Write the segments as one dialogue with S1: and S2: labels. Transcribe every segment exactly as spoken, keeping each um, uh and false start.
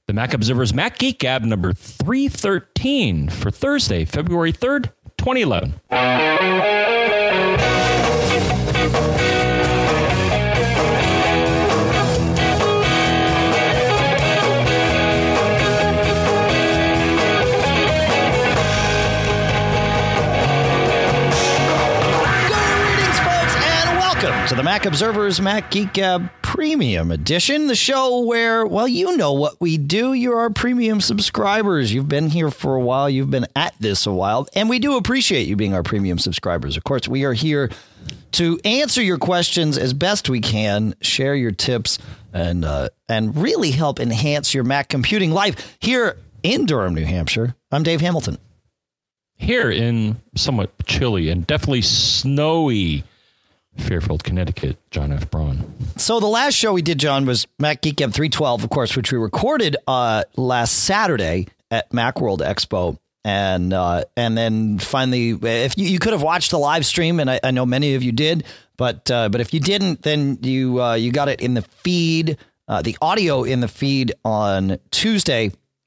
S1: The Mac Observer's Mac Geek Gab number three thirteen for Thursday, February third, twenty eleven.
S2: To the Mac Observer's Mac Geek Gab Premium Edition, the show where, well, you know what we do. You're our premium subscribers. You've been here for a while. You've been at this a while. And we do appreciate you being our premium subscribers. Of course, we are here to answer your questions as best we can, share your tips, and uh, and really help enhance your Mac computing life here in Durham, New Hampshire. I'm Dave Hamilton.
S1: Here in somewhat chilly and definitely snowy Fairfield, Connecticut, John F. Braun.
S2: So the last show we did, John, was Mac Geek Gab three twelve, of course, which we recorded uh, last Saturday at Macworld Expo. And uh, and then finally, if you, you could have watched the live stream, and I, I know many of you did, but uh, but if you didn't, then you uh, you got it in the feed, uh, the audio in the feed on Tuesday.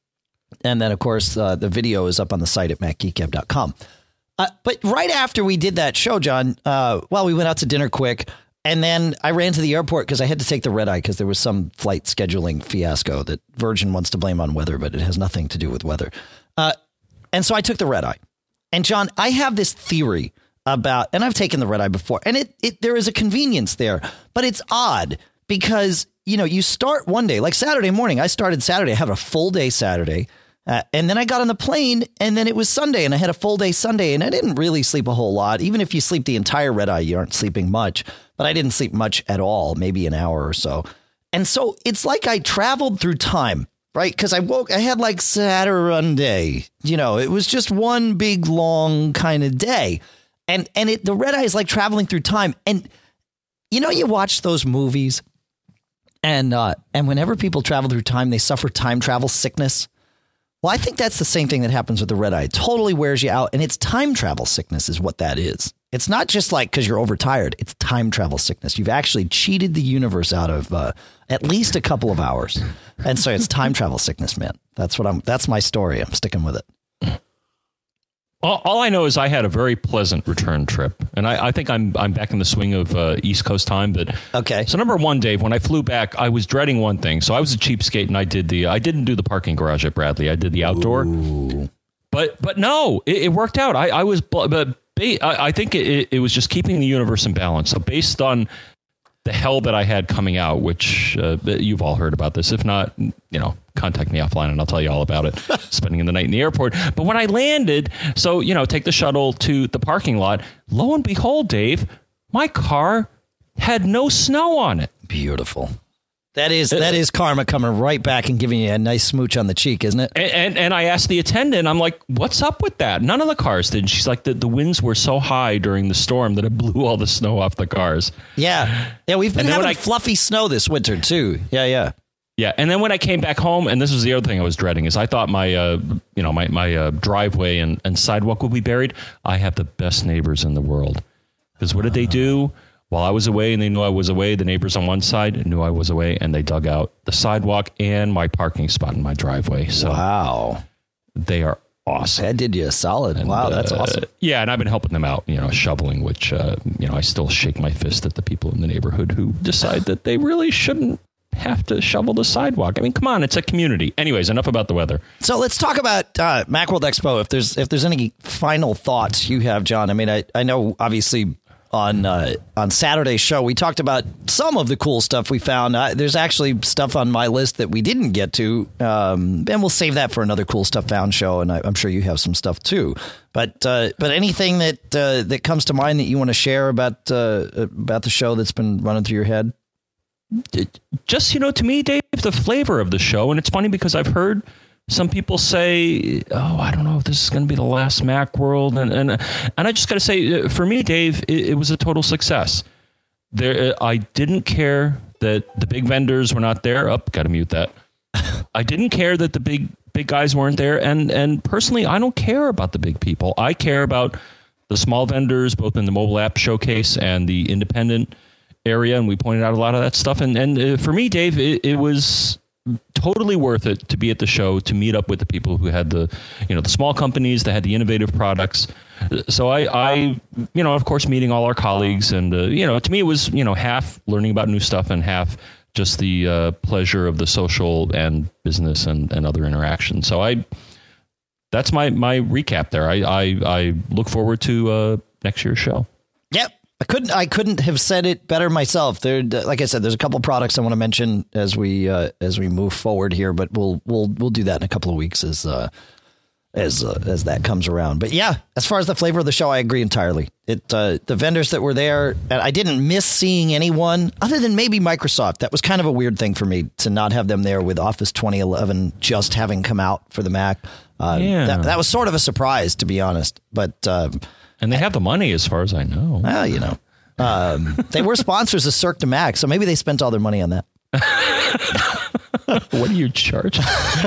S2: And then, of course, uh, the video is up on the site at mac geek gab dot com. Uh, but right after we did that show, John, uh, well, we went out to dinner quick, and then I ran to the airport because I had to take the red eye because there was some flight scheduling fiasco that Virgin wants to blame on weather, but it has nothing to do with weather. Uh, and so I took the red eye. And John, I have this theory about, and I've taken the red eye before, and it, it there is a convenience there, but it's odd because, you know, you start one day, like Saturday morning. I started Saturday, I have a full day Saturday. Uh, and then I got on the plane, and then it was Sunday, and I had a full day Sunday, and I didn't really sleep a whole lot. Even if you sleep the entire red eye, you aren't sleeping much. But I didn't sleep much at all, maybe an hour or so. And so it's like I traveled through time, right? Because I woke, I had like Saturday, you know, it was just one big long kind of day. And and it, the red eye is like traveling through time. And, you know, you watch those movies, and uh, and whenever people travel through time, they suffer time travel sickness. Well, I think that's the same thing that happens with the red eye. It totally wears you out. And it's time travel sickness is what that is. It's not just like because you're overtired. It's time travel sickness. You've actually cheated the universe out of uh, at least a couple of hours. And so it's time travel sickness, man. That's what I'm that's my story. I'm sticking with it.
S1: All, all I know is I had a very pleasant return trip, and I, I think I'm I'm back in the swing of uh, East Coast time. But
S2: okay.
S1: So number one, Dave, when I flew back, I was dreading one thing. So I was a cheapskate, and I did the I didn't do the parking garage at Bradley. I did the outdoor.
S2: Ooh.
S1: But but no, it, it worked out. I, I was but I, I think it, it was just keeping the universe in balance. So based on the hell that I had coming out, which uh, you've all heard about this. If not, you know, contact me offline and I'll tell you all about it. Spending the night in the airport. But when I landed, so, you know, take the shuttle to the parking lot. Lo and behold, Dave, my car had no snow on it.
S2: Beautiful. That is that is karma coming right back and giving you a nice smooch on the cheek, isn't it?
S1: And and, and I asked the attendant, I'm like, what's up with that? None of the cars did. And she's like, the, the winds were so high during the storm that it blew all the snow off the cars.
S2: Yeah. Yeah, we've been having
S1: I,
S2: fluffy snow this winter, too. Yeah, yeah.
S1: Yeah, and then when I came back home, and this was the other thing I was dreading, is I thought my, uh, you know, my my uh, driveway and, and sidewalk would be buried. I have the best neighbors in the world. Because what did they do? While I was away and they knew I was away, the neighbors on one side knew I was away, and they dug out the sidewalk and my parking spot in my driveway. So
S2: wow.
S1: They are awesome.
S2: That did you a solid.
S1: And,
S2: wow, that's
S1: uh,
S2: awesome.
S1: Yeah, and I've been helping them out, you know, shoveling, which, uh, you know, I still shake my fist at the people in the neighborhood who decide that they really shouldn't have to shovel the sidewalk. I mean, come on, it's a community. Anyways, enough about the weather.
S2: So let's talk about uh, Macworld Expo. If there's if there's any final thoughts you have, John. I mean, I, I know obviously on uh, on Saturday's show we talked about some of the cool stuff we found. Uh, there's actually stuff on my list that we didn't get to, um, and we'll save that for another cool stuff found show. And I, I'm sure you have some stuff too. But uh, but anything that uh, that comes to mind that you want to share about uh, about the show that's been running through your head?
S1: Just, you know, to me, Dave, the flavor of the show. And it's funny because I've heard some people say, oh, I don't know if this is going to be the last Macworld. And, and, and I just got to say, for me, Dave, it, it was a total success. There, I didn't care that the big vendors were not there. Up, oh, got to mute that. I didn't care that the big big guys weren't there. And, and personally, I don't care about the big people. I care about the small vendors, both in the mobile app showcase and the independent area, and we pointed out a lot of that stuff. And and uh, for me, Dave, it, it was totally worth it to be at the show, to meet up with the people who had the, you know, the small companies that had the innovative products. So I, I, you know, of course, meeting all our colleagues, and uh, you know, to me it was, you know, half learning about new stuff and half just the uh, pleasure of the social and business and, and other interactions. So I, that's my my recap there. I I, I look forward to uh, next year's show.
S2: Yep. I couldn't I couldn't have said it better myself. There, like I said, there's a couple of products I want to mention as we uh, as we move forward here, but we'll we'll we'll do that in a couple of weeks as uh, as uh, as that comes around. But yeah, as far as the flavor of the show, I agree entirely. It uh, the vendors that were there, and I didn't miss seeing anyone other than maybe Microsoft. That was kind of a weird thing for me to not have them there with Office twenty eleven just having come out for the Mac. Uh,
S1: yeah,
S2: that, that was sort of a surprise, to be honest. But um,
S1: and they have the money, as far as I know.
S2: Well, you know, um, they were sponsors of Cirque du Mac, so maybe they spent all their money on that.
S1: What do you charge?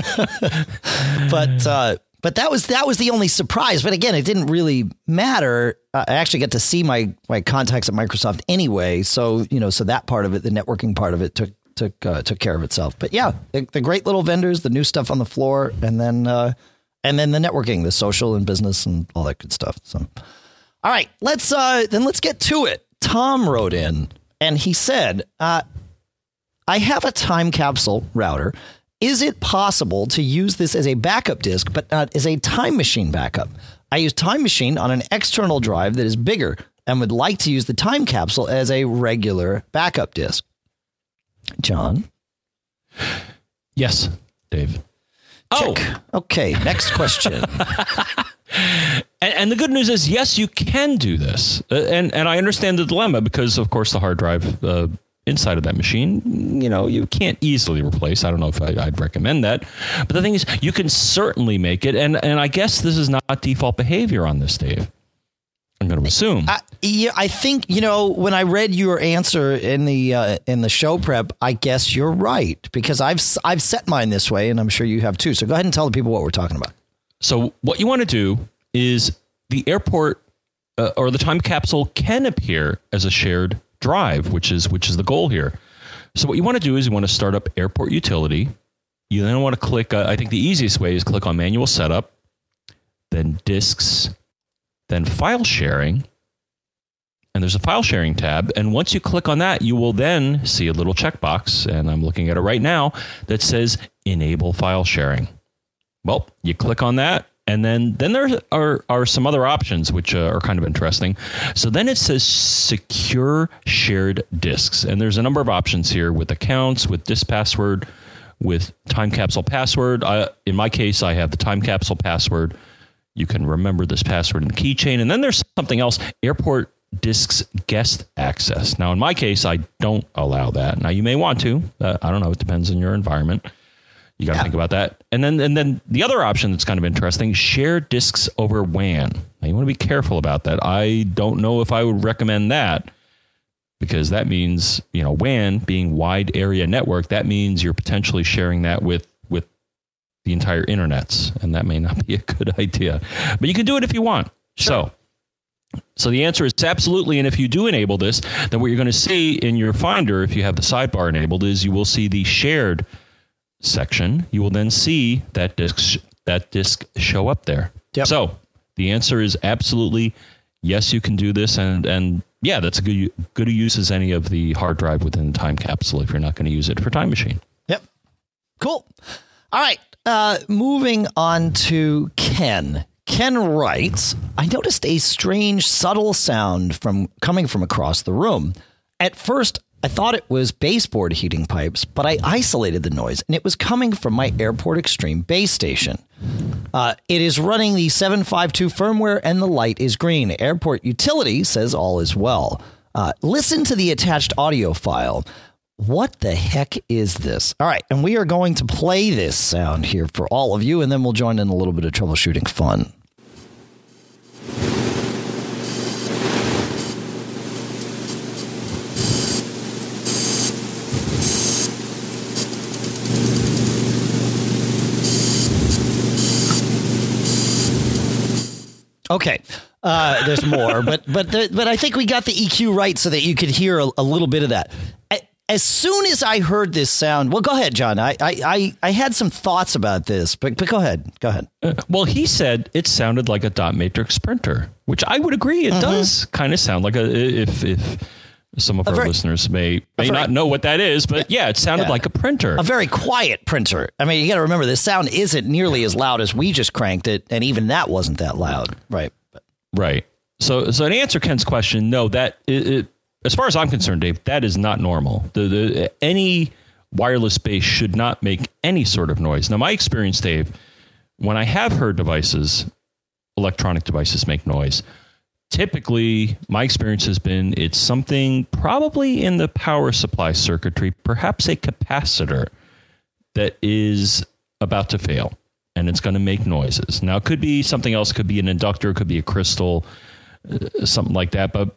S2: but uh, but that was that was the only surprise. But again, it didn't really matter. Uh, I actually got to see my my contacts at Microsoft anyway, so you know, so that part of it, the networking part of it, took took uh, took care of itself. But yeah, the, the great little vendors, the new stuff on the floor, and then uh, and then the networking, the social and business, and all that good stuff. So, all right, let's uh, then let's get to it. Tom wrote in and he said, uh, I have a time capsule router. Is it possible to use this as a backup disk, but not as a time machine backup? I use Time Machine on an external drive that is bigger and would like to use the time capsule as a regular backup disk. John?
S1: Yes, Dave.
S2: Check.
S1: Oh,
S2: okay. Next question.
S1: And, and the good news is, yes, you can do this. Uh, and, and I understand the dilemma because, of course, the hard drive uh, inside of that machine, you know, you can't easily replace. I don't know if I, I'd recommend that. But the thing is, you can certainly make it. And, and I guess this is not default behavior on this, Dave. I'm going to assume.
S2: I, yeah, I think, you know, when I read your answer in the uh, in the show prep, I guess you're right, because I've I've set mine this way, and I'm sure you have too. So go ahead and tell the people what we're talking about.
S1: So what you want to do is the airport uh, or the time capsule can appear as a shared drive, which is which is the goal here. So what you want to do is you want to start up Airport Utility. You then want to click. Uh, I think the easiest way is click on Manual Setup, then Disks, then File Sharing. And there's a File Sharing tab. And once you click on that, you will then see a little checkbox, and I'm looking at it right now, that says Enable File Sharing. Well, you click on that, and then, then there are, are some other options which uh, are kind of interesting. So then it says Secure Shared Disks. And there's a number of options here with accounts, with disk password, with time capsule password. I, in my case, I have the time capsule password. You can remember this password in the keychain. And then there's something else, Airport Disks Guest Access. Now, in my case, I don't allow that. Now, you may want to. Uh, I don't know. It depends on your environment. You got to yeah. think about that. And then and then the other option that's kind of interesting, share disks over W A N. Now, you want to be careful about that. I don't know if I would recommend that, because that means, you know, W A N being wide area network, that means you're potentially sharing that with, with the entire internets, and that may not be a good idea. But you can do it if you want. Sure. So, so the answer is absolutely. And if you do enable this, then what you're going to see in your Finder, if you have the sidebar enabled, is you will see the shared section. You will then see that disk that disk show up there. Yep. So the answer is absolutely yes, you can do this, and and yeah, that's a good good use as any of the hard drive within Time Capsule if you're not going to use it for Time Machine.
S2: Yep. Cool. All right. Uh, moving on to Ken. Ken writes, I noticed a strange, subtle sound from coming from across the room. At first, I thought it was baseboard heating pipes, but I isolated the noise, and it was coming from my Airport Extreme base station. Uh, it is running the seven five two firmware, and the light is green. Airport Utility says all is well. Uh, listen to the attached audio file. What the heck is this? All right, and we are going to play this sound here for all of you, and then we'll join in a little bit of troubleshooting fun. Okay, uh, there's more, but but the, but I think we got the E Q right so that you could hear a, a little bit of that. as soon as I heard this sound, well, go ahead, John. I I, I, I had some thoughts about this, but, but go ahead. Go ahead.
S1: Uh, well, he said it sounded like a dot matrix printer, which I would agree. It mm-hmm. does kind of sound like a, if, if some of a our very, listeners may, may very, not know what that is, but yeah, it sounded yeah, like a printer.
S2: A very quiet printer. I mean, you got to remember, this sound isn't nearly as loud as we just cranked it. And even that wasn't that loud. Right. But.
S1: Right. So, so to answer Ken's question, no, that it, it as far as I'm concerned, Dave, that is not normal. The, the any wireless base should not make any sort of noise. Now, my experience, Dave, when I have heard devices, electronic devices make noise, typically my experience has been it's something probably in the power supply circuitry, perhaps a capacitor that is about to fail, and it's going to make noises. Now, it could be something else. It could be an inductor. It could be a crystal, uh, something like that. But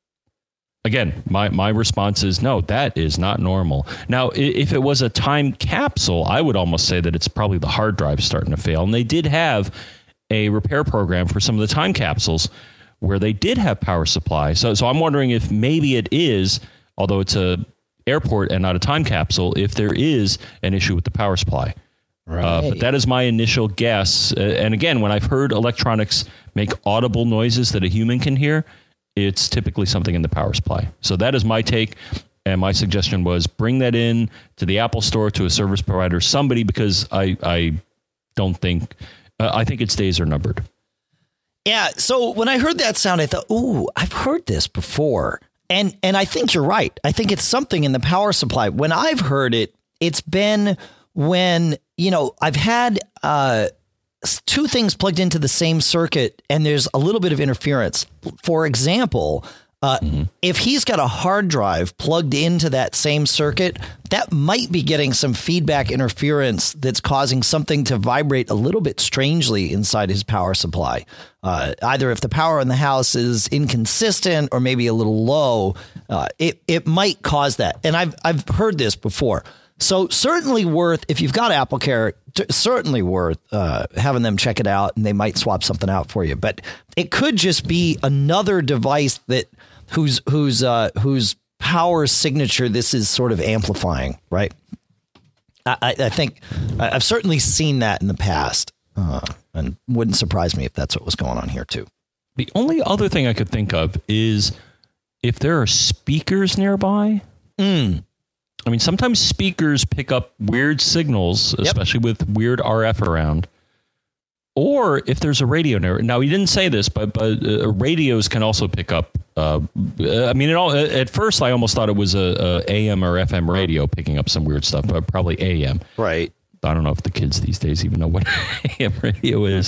S1: again, my, my response is no, that is not normal. Now, if it was a time capsule, I would almost say that it's probably the hard drive starting to fail. And they did have a repair program for some of the time capsules where they did have power supply. So, so I'm wondering if maybe it is, although it's a airport and not a time capsule, if there is an issue with the power supply. Right. Uh, but that is my initial guess. Uh, and again, when I've heard electronics make audible noises that a human can hear, it's typically something in the power supply. So that is my take. And my suggestion was bring that in to the Apple Store, to a service provider, somebody, because I, I don't think, uh, I think its days are numbered.
S2: Yeah. So when I heard that sound, I thought, ooh, I've heard this before. And, and I think you're right. I think it's something in the power supply. When I've heard it, it's been when, you know, I've had, uh, two things plugged into the same circuit and there's a little bit of interference. For example, uh, mm-hmm. if he's got a hard drive plugged into that same circuit, that might be getting some feedback interference that's causing something to vibrate a little bit strangely inside his power supply. Uh, either if the power in the house is inconsistent or maybe a little low, uh, it, it might cause that. And I've, I've heard this before. So certainly worth, if you've got AppleCare, certainly worth uh, having them check it out, and they might swap something out for you. But it could just be another device that whose whose uh, whose power signature this is sort of amplifying, right? I, I think I've certainly seen that in the past, uh, and wouldn't surprise me if that's what was going on here too.
S1: The only other thing I could think of is if there are speakers nearby.
S2: Mm.
S1: I mean, sometimes speakers pick up weird signals, especially yep. with weird R F around. Or if there's a radio near. Now, he didn't say this, but but uh, radios can also pick up. Uh, I mean, it all, at first, I almost thought it was a, a A M or F M radio picking up some weird stuff, but probably A M.
S2: Right.
S1: I don't know if the kids these days even know what A M radio is.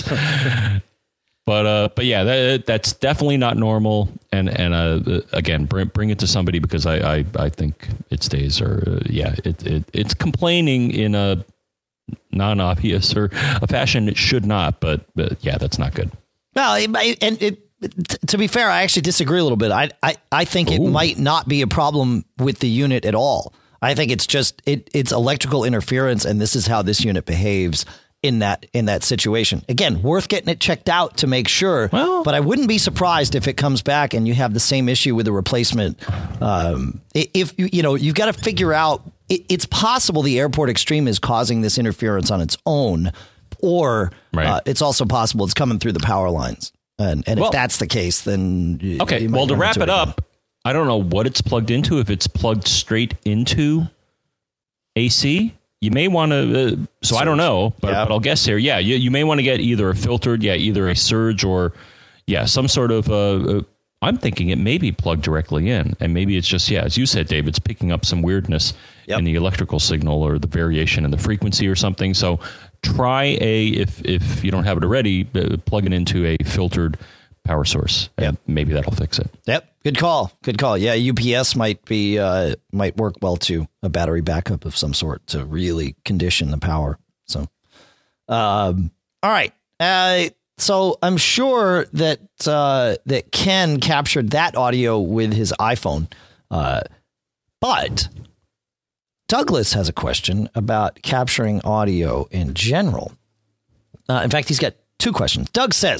S1: But uh, but yeah, that, that's definitely not normal. And and uh, again, bring bring it to somebody, because I I, I think its days are uh, yeah it, it it's complaining in a non-obvious or a fashion it should not. But, but yeah, that's not good.
S2: Well, it, and it, to be fair, I actually disagree a little bit. I I, I think it Ooh. might not be a problem with the unit at all. I think it's just it it's electrical interference, and this is how this unit behaves in that in that situation. Again, worth getting it checked out to make sure. Well, but I wouldn't be surprised if it comes back and you have the same issue with the replacement. Um, if you you know, you've got to figure out. It, it's possible the Airport Extreme is causing this interference on its own, or right. uh, it's also possible it's coming through the power lines. And and well, if that's the case, then
S1: okay. You well, to wrap it up, I don't know what it's plugged into. If it's plugged straight into A C. You may want to, uh, so Surge. I don't know, but, yeah. but I'll guess here. Yeah, you, you may want to get either a filtered, yeah, either a Surge or, yeah, some sort of, uh, uh, I'm thinking it may be plugged directly in. And maybe it's just, yeah, as you said, Dave, it's picking up some weirdness yep. in the electrical signal or the variation in the frequency or something. So try a, if, if you don't have it already, uh, plug it into a filtered power source. And yep. maybe that'll fix it.
S2: Yep. Good call. Good call. Yeah. U P S might be, uh, might work well too. A battery backup of some sort to really condition the power. So, um, all right. Uh, so I'm sure that, uh, that Ken captured that audio with his iPhone. Uh, but Douglas has a question about capturing audio in general. Uh, in fact, he's got two questions. Doug says,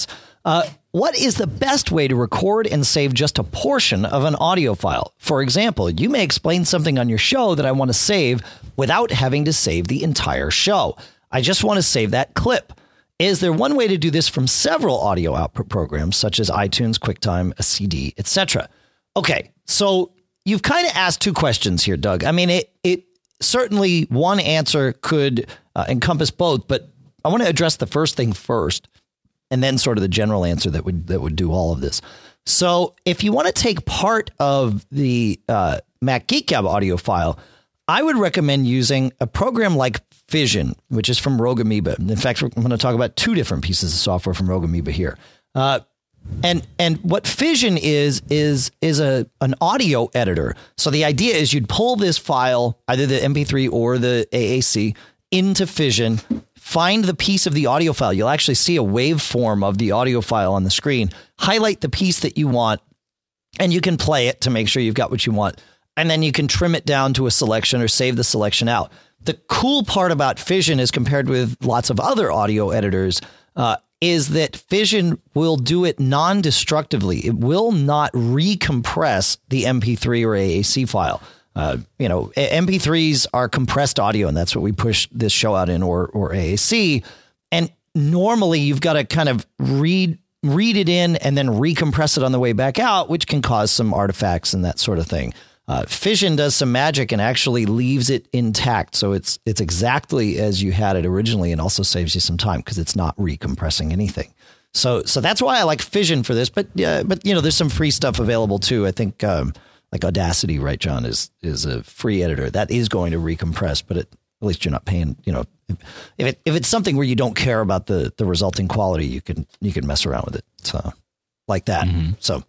S2: Uh, what is the best way to record and save just a portion of an audio file? For example, you may explain something on your show that I want to save without having to save the entire show. I just want to save that clip. Is there one way to do this from several audio output programs, such as iTunes, QuickTime, a C D, et cetera? Okay, so you've kind of asked two questions here, Doug. I mean, it it certainly one answer could uh, encompass both, but I want to address the first thing first, and then sort of the general answer that would that would do all of this. So if you want to take part of the uh, Mac Geek Gab audio file, I would recommend using a program like Fission, which is from Rogue Amoeba. In fact, I'm going to talk about two different pieces of software from Rogue Amoeba here. Uh, and and what Fission is is is a an audio editor. So the idea is you'd pull this file, either the M P three or the A A C, into Fission. Find the piece of the audio file. You'll actually see a waveform of the audio file on the screen. Highlight the piece that you want, and you can play it to make sure you've got what you want. And then you can trim it down to a selection or save the selection out. The cool part about Fission, as compared with lots of other audio editors, uh, is that Fission will do it non-destructively. It will not recompress the M P three or A A C file. Uh, you know, M P threes are compressed audio, and that's what we push this show out in, or or A A C. And normally you've got to kind of read read it in and then recompress it on the way back out, which can cause some artifacts and that sort of thing. Uh, Fission does some magic and actually leaves it intact, so it's it's exactly as you had it originally, and also saves you some time because it's not recompressing anything. So so that's why I like Fission for this. But uh, but you know, there's some free stuff available too. I think. Um, Like Audacity, right, John, is is a free editor that is going to recompress, but it, at least you're not paying. You know, if it if it's something where you don't care about the the resulting quality, you can you can mess around with it. So like that. Mm-hmm. So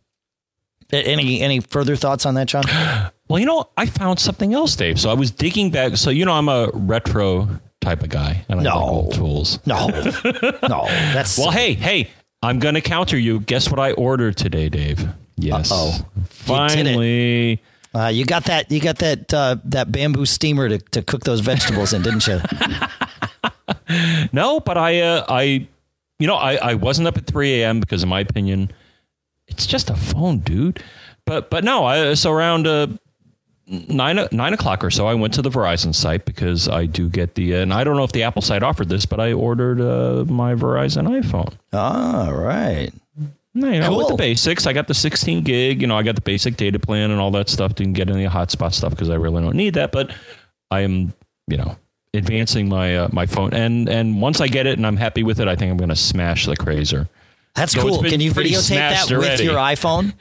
S2: any any further thoughts on that, John?
S1: Well, you know, I found something else, Dave. So I was digging back. So you know, I'm a retro type of guy, and I
S2: no.
S1: like old tools.
S2: No, no, that's
S1: well. Hey, hey, I'm going to counter you. Guess what I ordered today, Dave? Yes.
S2: Oh,
S1: finally.
S2: Uh, you got that. You got that. Uh, that bamboo steamer to, to cook those vegetables in, didn't you?
S1: No, but I, uh, I, you know, I, I wasn't up at three a.m. because, in my opinion, it's just a phone, dude. But but no, I so around uh, nine nine o'clock or so, I went to the Verizon site because I do get the, uh, and I don't know if the Apple site offered this, but I ordered uh, my Verizon iPhone.
S2: All right.
S1: You know,
S2: cool.
S1: With the basics, I got the sixteen gig, you know, I got the basic data plan and all that stuff. Didn't get any hotspot stuff because I really don't need that. But I am, you know, advancing my uh, my phone. And and once I get it and I'm happy with it, I think I'm going to smash the Crazer.
S2: That's so cool. Can you videotape that already. With your iPhone?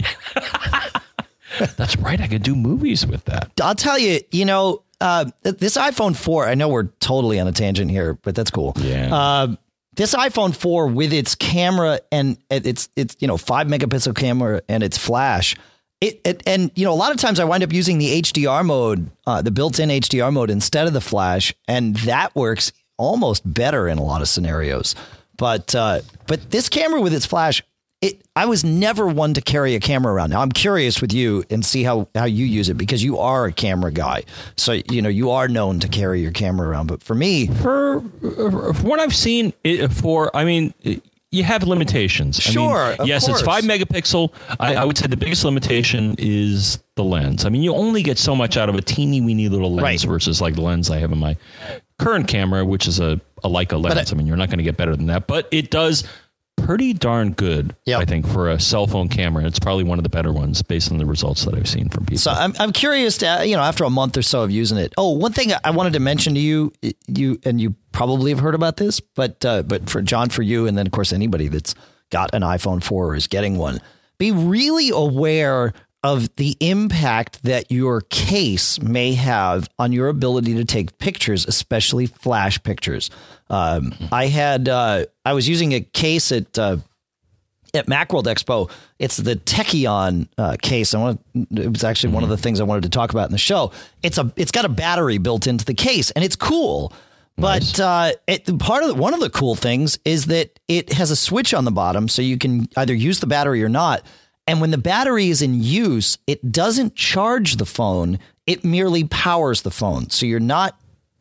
S1: That's right. I could do movies with that.
S2: I'll tell you, you know, uh, this iPhone four, I know we're totally on a tangent here, but that's cool.
S1: Yeah.
S2: Uh, This iPhone four with its camera and its it's you know five megapixel camera and its flash, it, it and you know a lot of times I wind up using the H D R mode, uh, the built-in H D R mode instead of the flash, and that works almost better in a lot of scenarios. But uh, but this camera with its flash, it I was never one to carry a camera around. Now I'm curious with you and see how how you use it, because you are a camera guy, so you know you are known to carry your camera around. But for me,
S1: for, for what I've seen, it, for I mean, you have limitations.
S2: Sure,
S1: I mean, yes,
S2: course.
S1: It's five megapixel. I, I would say the biggest limitation is the lens. I mean, you only get so much out of a teeny weeny little lens
S2: right.
S1: versus like the lens I have in my current camera, which is a, a Leica lens. I, I mean, you're not going to get better than that, but it does pretty darn good, yep. I think, for a cell phone camera. It's probably one of the better ones based on the results that I've seen from people.
S2: So I'm I'm curious to, you know, after a month or so of using it. Oh, one thing I wanted to mention to you, you and you probably have heard about this, but uh, but for John, for you, and then of course anybody that's got an iPhone four or is getting one, be really aware of the impact that your case may have on your ability to take pictures, especially flash pictures. Um, I had uh, I was using a case at uh, at Macworld Expo. It's the Techion uh, case. I want it was actually mm-hmm. one of the things I wanted to talk about in the show. It's a it's got a battery built into the case, and it's cool. Nice. But uh, it, part of the, one of the cool things is that it has a switch on the bottom, so you can either use the battery or not. And when the battery is in use, it doesn't charge the phone. It merely powers the phone. So you're not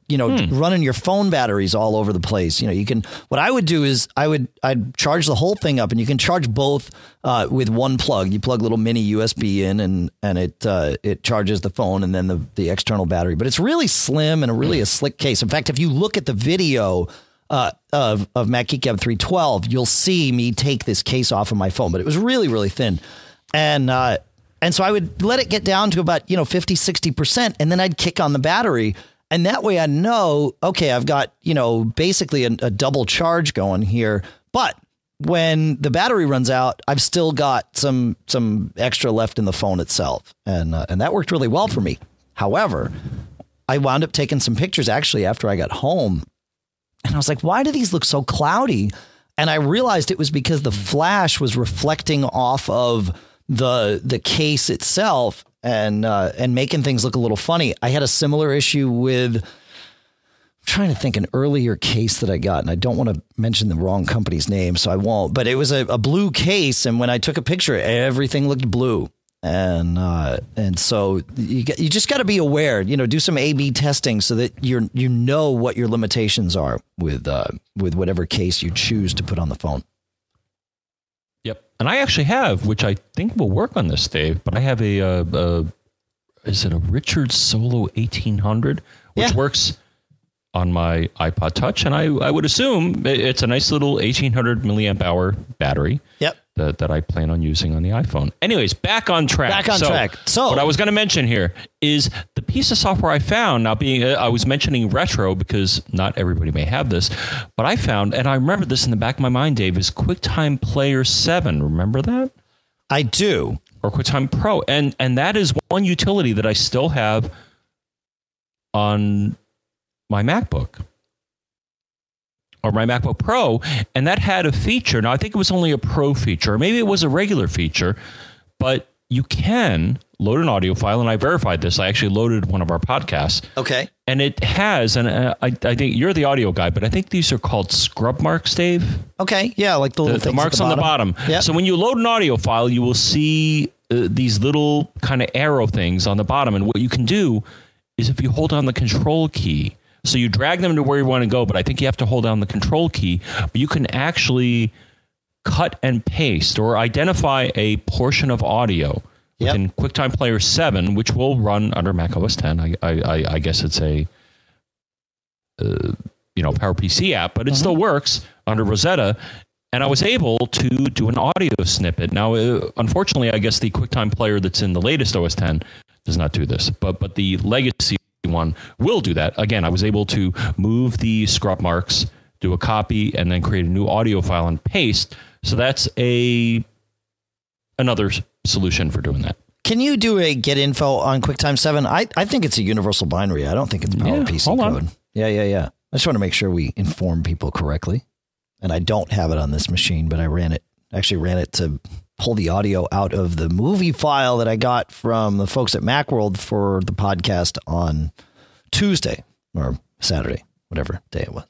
S2: you know,
S1: Hmm.
S2: running your phone batteries all over the place. You know, you can, what I would do is I would, I'd charge the whole thing up, and you can charge both uh, with one plug. You plug a little mini U S B in, and, and it, uh, it charges the phone and then the, the external battery, but it's really slim and a really a slick case. In fact, if you look at the video uh, of, of MacGeekGab three twelve, you'll see me take this case off of my phone, but it was really, really thin. And, uh, and so I would let it get down to about, you know, fifty, sixty percent, and then I'd kick on the battery. And that way I know, okay, I've got, you know, basically a, a double charge going here. But when the battery runs out, I've still got some some extra left in the phone itself. And uh, and that worked really well for me. However, I wound up taking some pictures actually after I got home. And I was like, why do these look so cloudy? And I realized it was because the flash was reflecting off of the the case itself. And uh, and making things look a little funny. I had a similar issue with, I'm trying to think, an earlier case that I got, and I don't want to mention the wrong company's name, so I won't. But it was a, a blue case, and when I took a picture, everything looked blue. And uh, and so you get, you just got to be aware. You know, do some A B testing so that you're you know what your limitations are with uh, with whatever case you choose to put on the phone.
S1: Yep. And I actually have, which I think will work on this, Dave, but I have a, uh, uh, is it a Richard Solo eighteen hundred, which
S2: Yeah.
S1: works on my iPod Touch. And I, I would assume it's a nice little eighteen hundred milliamp hour battery.
S2: Yep.
S1: That, that I plan on using on the iPhone. Anyways, back on track.
S2: Back on
S1: so,
S2: track. So
S1: what I was going to mention here is the piece of software I found. Now, being uh, I was mentioning retro because not everybody may have this, but I found, and I remember this in the back of my mind, Dave, is QuickTime Player seven. Remember that?
S2: I do.
S1: Or QuickTime Pro, and and that is one utility that I still have on my MacBook. Or my MacBook Pro, and that had a feature. Now, I think it was only a Pro feature, or maybe it was a regular feature, but you can load an audio file, and I verified this. I actually loaded one of our podcasts.
S2: Okay.
S1: And it has, and uh, I, I think you're the audio guy, but I think these are called scrub marks, Dave.
S2: Okay. Yeah, like the little
S1: The, the marks on the bottom.
S2: Yep.
S1: So when you load an audio file, you will see uh, these little kind of arrow things on the bottom. And what you can do is if you hold down the control key, so you drag them to where you want to go, but I think you have to hold down the control key. But you can actually cut and paste or identify a portion of audio
S2: Yep.
S1: within QuickTime Player seven, which will run under Mac O S ten. I, I, I guess it's a uh, you know PowerPC app, but it
S2: Mm-hmm.
S1: still works under Rosetta. And I was able to do an audio snippet. Now, uh, unfortunately, I guess the QuickTime Player that's in the latest O S ten does not do this, but but the legacy one will do that. Again, I was able to move the scrub marks, do a copy, and then create a new audio file and paste. So that's a another solution for doing that.
S2: Can you do a get info on QuickTime seven? I, I think it's a universal binary. I don't think it's PowerPC
S1: hold
S2: code.
S1: on.
S2: Yeah, yeah, yeah. I just want to make sure we inform people correctly. And I don't have it on this machine, but I ran it, actually ran it to pull the audio out of the movie file that I got from the folks at Macworld for the podcast on Tuesday or Saturday, whatever day it was.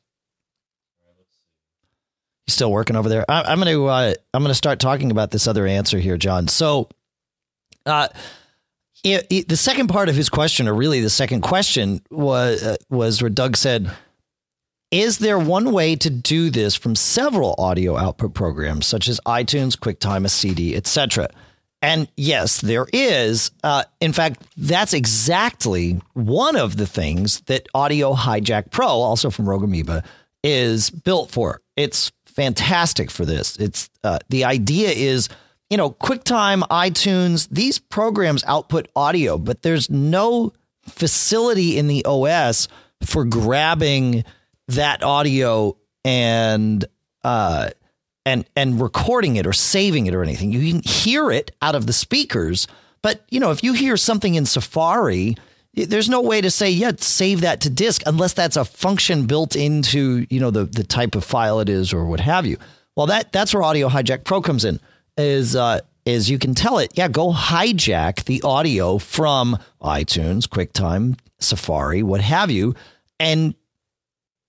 S2: You still working over there? I, I'm going to uh, I'm going to start talking about this other answer here, John. So, uh, it, it, the second part of his question, or really the second question, was uh, was where Doug said, is there one way to do this from several audio output programs, such as iTunes, QuickTime, a C D, et cetera? And yes, there is. Uh, in fact, that's exactly one of the things that Audio Hijack Pro, also from Rogue Amoeba, is built for. It's fantastic for this. It's uh, the idea is, you know, QuickTime, iTunes, these programs output audio, but there's no facility in the O S for grabbing that audio and uh, and and recording it or saving it or anything. You can hear it out of the speakers, but you know, if you hear something in Safari, there's no way to say, yeah, save that to disk unless that's a function built into, you know, the the type of file it is or what have you. Well, that that's where Audio Hijack Pro comes in. Is uh, is you can tell it, yeah, go hijack the audio from iTunes, QuickTime, Safari, what have you, and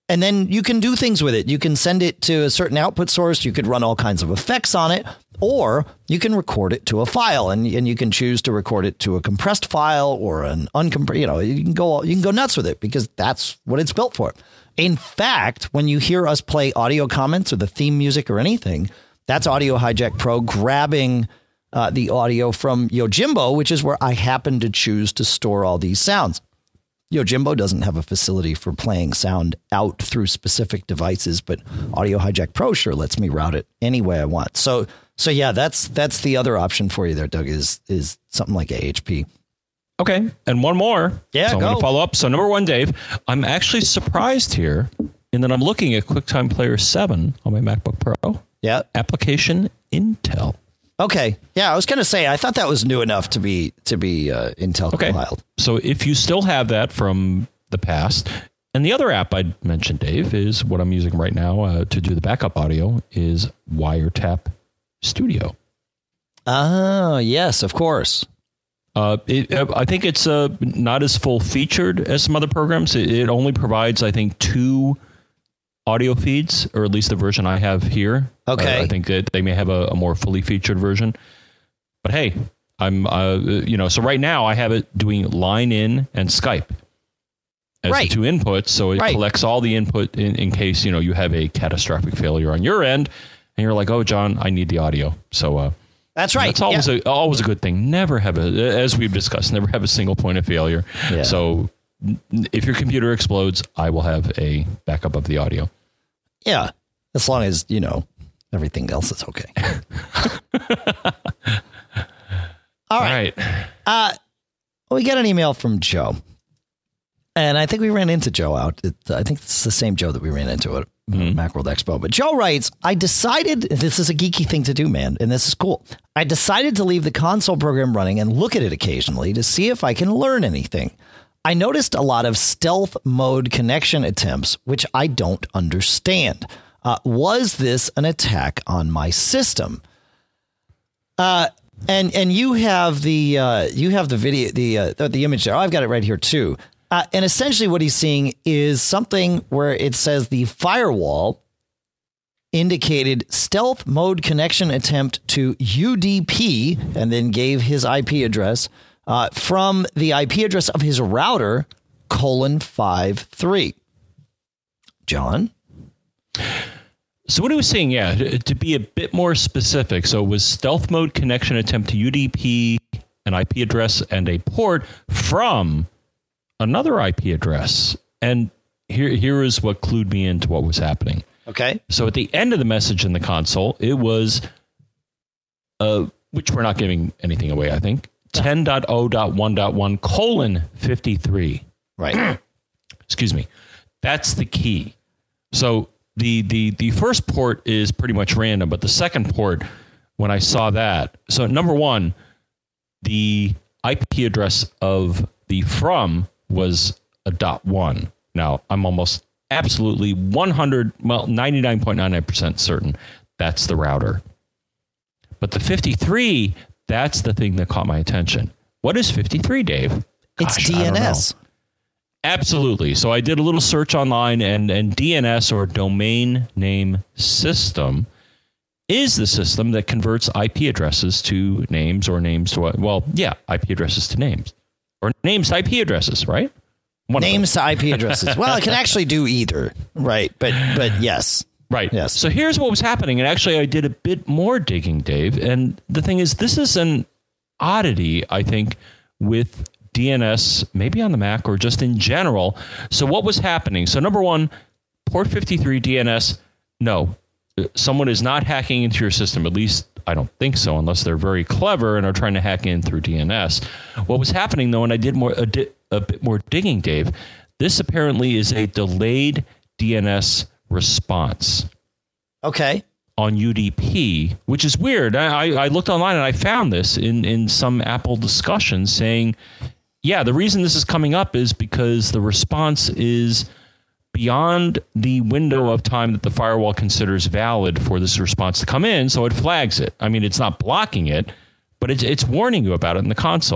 S2: And then you can do things with it. You can send it to a certain output source. You could run all kinds of effects on it, or you can record it to a file, and, and you can choose to record it to a compressed file or an uncompressed. You know, you can go you can go nuts with it because that's what it's built for. In fact, when you hear us play audio comments or the theme music or anything, that's Audio Hijack Pro grabbing uh, the audio from Yojimbo, which is where I happen to choose to store all these sounds. Yojimbo doesn't have a facility for playing sound out through specific devices, but Audio Hijack Pro sure lets me route it any way I want. So, so yeah, that's that's the other option for you there, Doug, is is something like A H P.
S1: Okay, and one more.
S2: Yeah,
S1: so I'm
S2: go.
S1: going to follow up. So number one, Dave, I'm actually surprised here in that I'm looking at QuickTime Player seven on my MacBook Pro.
S2: Yeah.
S1: Application Intel.
S2: Okay. Yeah, I was going to say, I thought that was new enough to be to be uh, Intel
S1: okay.
S2: compiled.
S1: So if you still have that from the past, and the other app I mentioned, Dave, is what I'm using right now uh, to do the backup audio is Wiretap Studio.
S2: Oh, yes, of course.
S1: Uh, it, I think it's uh, not as full featured as some other programs. It, it only provides, I think, two audio feeds, or at least the version I have here.
S2: Okay.
S1: Uh, I think that they may have a, a more fully featured version. But hey, I'm, uh, you know, so right now I have it doing line in and Skype as
S2: right.
S1: the two inputs. So it
S2: right.
S1: collects all the input in, in case, you know, you have a catastrophic failure on your end and you're like, oh, John, I need the audio. So, uh,
S2: That's right.
S1: That's always,
S2: yeah.
S1: a, always a good thing. Never have a, as we've discussed, never have a single point of failure.
S2: Yeah.
S1: So if your computer explodes, I will have a backup of the audio.
S2: Yeah. As long as, you know, everything else is okay. All right.
S1: All right.
S2: Uh, we got an email from Joe. And I think we ran into Joe out. It, I think it's the same Joe that we ran into at mm-hmm. Macworld Expo. But Joe writes, I decided, this is a geeky thing to do, man, and this is cool. I decided to leave the console program running and look at it occasionally to see if I can learn anything. I noticed a lot of stealth mode connection attempts, which I don't understand. Uh, was this an attack on my system? Uh, and and you have the uh, you have the video, the uh, the image there. Oh, I've got it right here too. Uh, and essentially, what he's seeing is something where it says the firewall indicated stealth mode connection attempt to U D P, and then gave his I P address. Uh, from the I P address of his router, colon five three. John?
S1: So what he was saying, yeah, to, to be a bit more specific, so it was stealth mode connection attempt to U D P, an I P address, and a port from another I P address. And here, here is what clued me into what was happening.
S2: Okay.
S1: So at the end of the message in the console, it was, uh, which we're not giving anything away, I think, ten dot zero dot one dot one colon fifty-three.
S2: Right.
S1: Excuse me. That's the key. So the, the, the first port is pretty much random, but the second port, when I saw that, so number one, the I P address of the from was a dot one. Now, I'm almost absolutely one hundred, well, ninety-nine point nine nine percent certain that's the router. But the fifty-three, that's the thing that caught my attention. What is fifty-three, Dave?
S2: Gosh, it's D N S.
S1: Absolutely. So I did a little search online, and, and D N S, or Domain Name System, is the system that converts I P addresses to names, or names to, well, yeah, I P addresses to names. Or names to I P addresses, right? One
S2: names to I P addresses. Well, it can actually do either, right? But but yes.
S1: Right.
S2: Yes.
S1: So here's what was happening. And actually, I did a bit more digging, Dave. And the thing is, this is an oddity, I think, with D N S, maybe on the Mac or just in general. So what was happening? So number one, port fifty-three D N S, no, someone is not hacking into your system. At least I don't think so, unless they're very clever and are trying to hack in through D N S. What was happening, though, and I did more a, di- a bit more digging, Dave, this apparently is a delayed D N S response.
S2: Okay.
S1: On U D P, which is weird. I, I looked online and I found this in, in some Apple discussions saying, yeah, the reason this is coming up is because the response is beyond the window of time that the firewall considers valid for this response to come in, so it flags it. I mean, it's not blocking it, but it's, it's warning you about it in the console.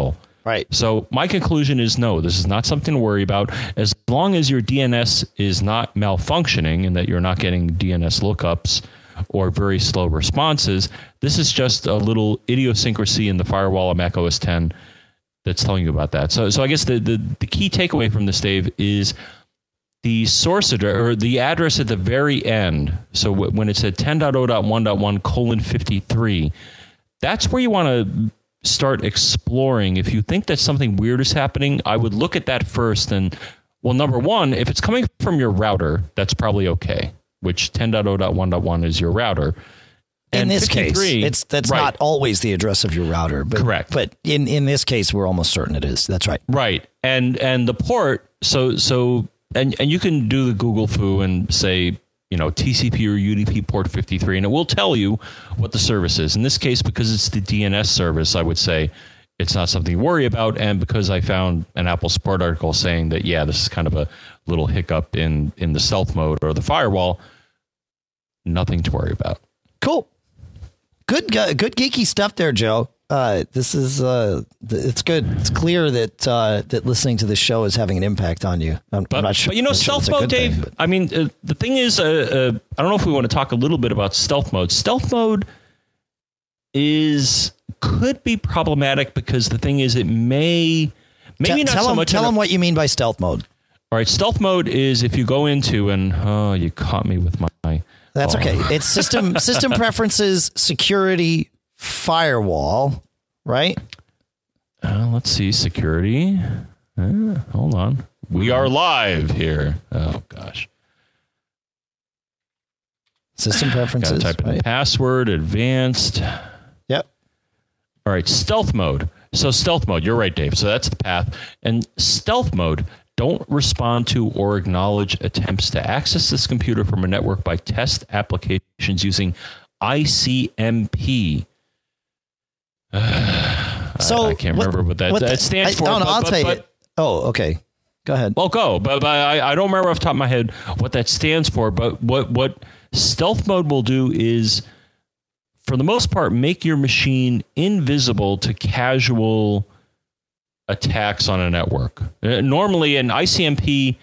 S2: Right.
S1: So my conclusion is no, this is not something to worry about. As long as your D N S is not malfunctioning and that you're not getting D N S lookups or very slow responses, this is just a little idiosyncrasy in the firewall of Mac O S X that's telling you about that. So so I guess the, the, the key takeaway from this, Dave, is the source address or the address at the very end. So w- when it said ten dot zero dot one dot one colon fifty-three, that's where you want to start exploring. If you think that something weird is happening, I would look at that first. And, well, number one, if it's coming from your router, that's probably okay, which ten dot zero dot one dot one is your router.
S2: In this case, it's that's right. Not always the address of your router. But,
S1: correct.
S2: But in, in this case, we're almost certain it is. That's right.
S1: Right. And and the port, so so and, and you can do the Google foo and say, you know, T C P or U D P port fifty-three, and it will tell you what the service is. In this case, because it's the D N S service, I would say it's not something to worry about. And because I found an Apple support article saying that, yeah, this is kind of a little hiccup in, in the stealth mode or the firewall, nothing to worry about.
S2: Cool. Good, good geeky stuff there, Joe. Uh, this is uh, it's good. It's clear that uh, that listening to this show is having an impact on you. I'm,
S1: but,
S2: I'm not sure.
S1: But you know, stealth
S2: sure
S1: mode, Dave.
S2: Thing,
S1: I mean, uh, the thing is, uh, uh, I don't know if we want to talk a little bit about stealth mode. Stealth mode is could be problematic because the thing is, it may maybe
S2: T-
S1: not
S2: tell
S1: so
S2: them,
S1: much.
S2: Tell them what you mean by stealth mode.
S1: All right, stealth mode is if you go into and oh, you caught me with my.
S2: That's
S1: oh.
S2: okay. It's system system preferences, security, firewall, right?
S1: Uh, let's see, security. Uh, hold on. We are live here. Oh, gosh.
S2: System preferences.
S1: Gotta type in
S2: right?
S1: password, advanced.
S2: Yep.
S1: All right, stealth mode. So stealth mode, you're right, Dave. So that's the path. And stealth mode, don't respond to or acknowledge attempts to access this computer from a network by test applications using I C M P. Uh,
S2: so
S1: I, I can't remember what, what that,
S2: what
S1: that
S2: the,
S1: stands
S2: I,
S1: for.
S2: Oh, no,
S1: but,
S2: I'll
S1: but,
S2: tell you.
S1: but,
S2: oh, okay. Go ahead.
S1: Well, go. But, but I, I don't remember off the top of my head what that stands for. But what, what stealth mode will do is, for the most part, make your machine invisible to casual attacks on a network. Uh, normally, an I C M P,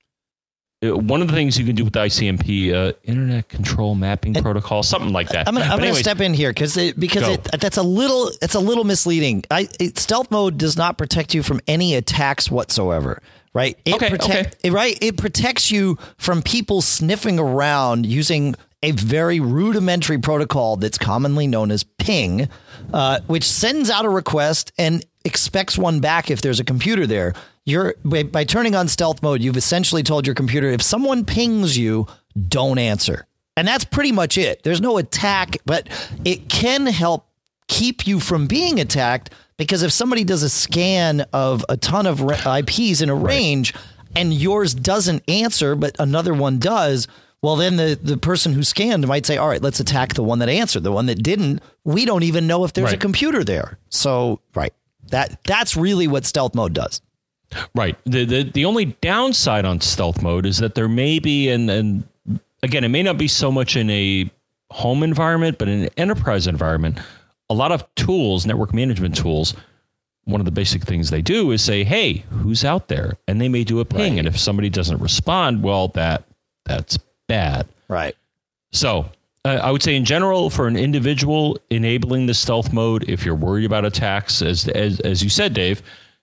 S1: uh, one of the things you can do with the I C M P, uh, Internet Control Mapping and Protocol, something like that.
S2: I'm going to step in here because it, because it, that's a little it's a little misleading. I, it, stealth mode does not protect you from any attacks whatsoever. Right. It
S1: okay,
S2: protect,
S1: okay.
S2: Right. It protects you from people sniffing around using a very rudimentary protocol that's commonly known as ping, uh, which sends out a request and expects one back if there's a computer there. You're by, by turning on stealth mode, you've essentially told your computer, if someone pings you, don't answer. And that's pretty much it. There's no attack, but it can help keep you from being attacked. Because if somebody does a scan of a ton of I Ps in a range right. and yours doesn't answer, but another one does, well, then the, the person who scanned might say, all right, let's attack the one that answered. The one that didn't, we don't even know if there's right. a computer there. So, right. That that's really what stealth mode does.
S1: Right. The, the the only downside on stealth mode is that there may be, and, and again, it may not be so much in a home environment, but in an enterprise environment, a lot of tools, network management tools, one of the basic things they do is say, hey, who's out there? And they may do a ping. Right. And if somebody doesn't respond, well, that that's bad.
S2: Right.
S1: So uh, I would say in general, for an individual enabling the stealth mode, if you're worried about attacks, as, as, as you said, Dave,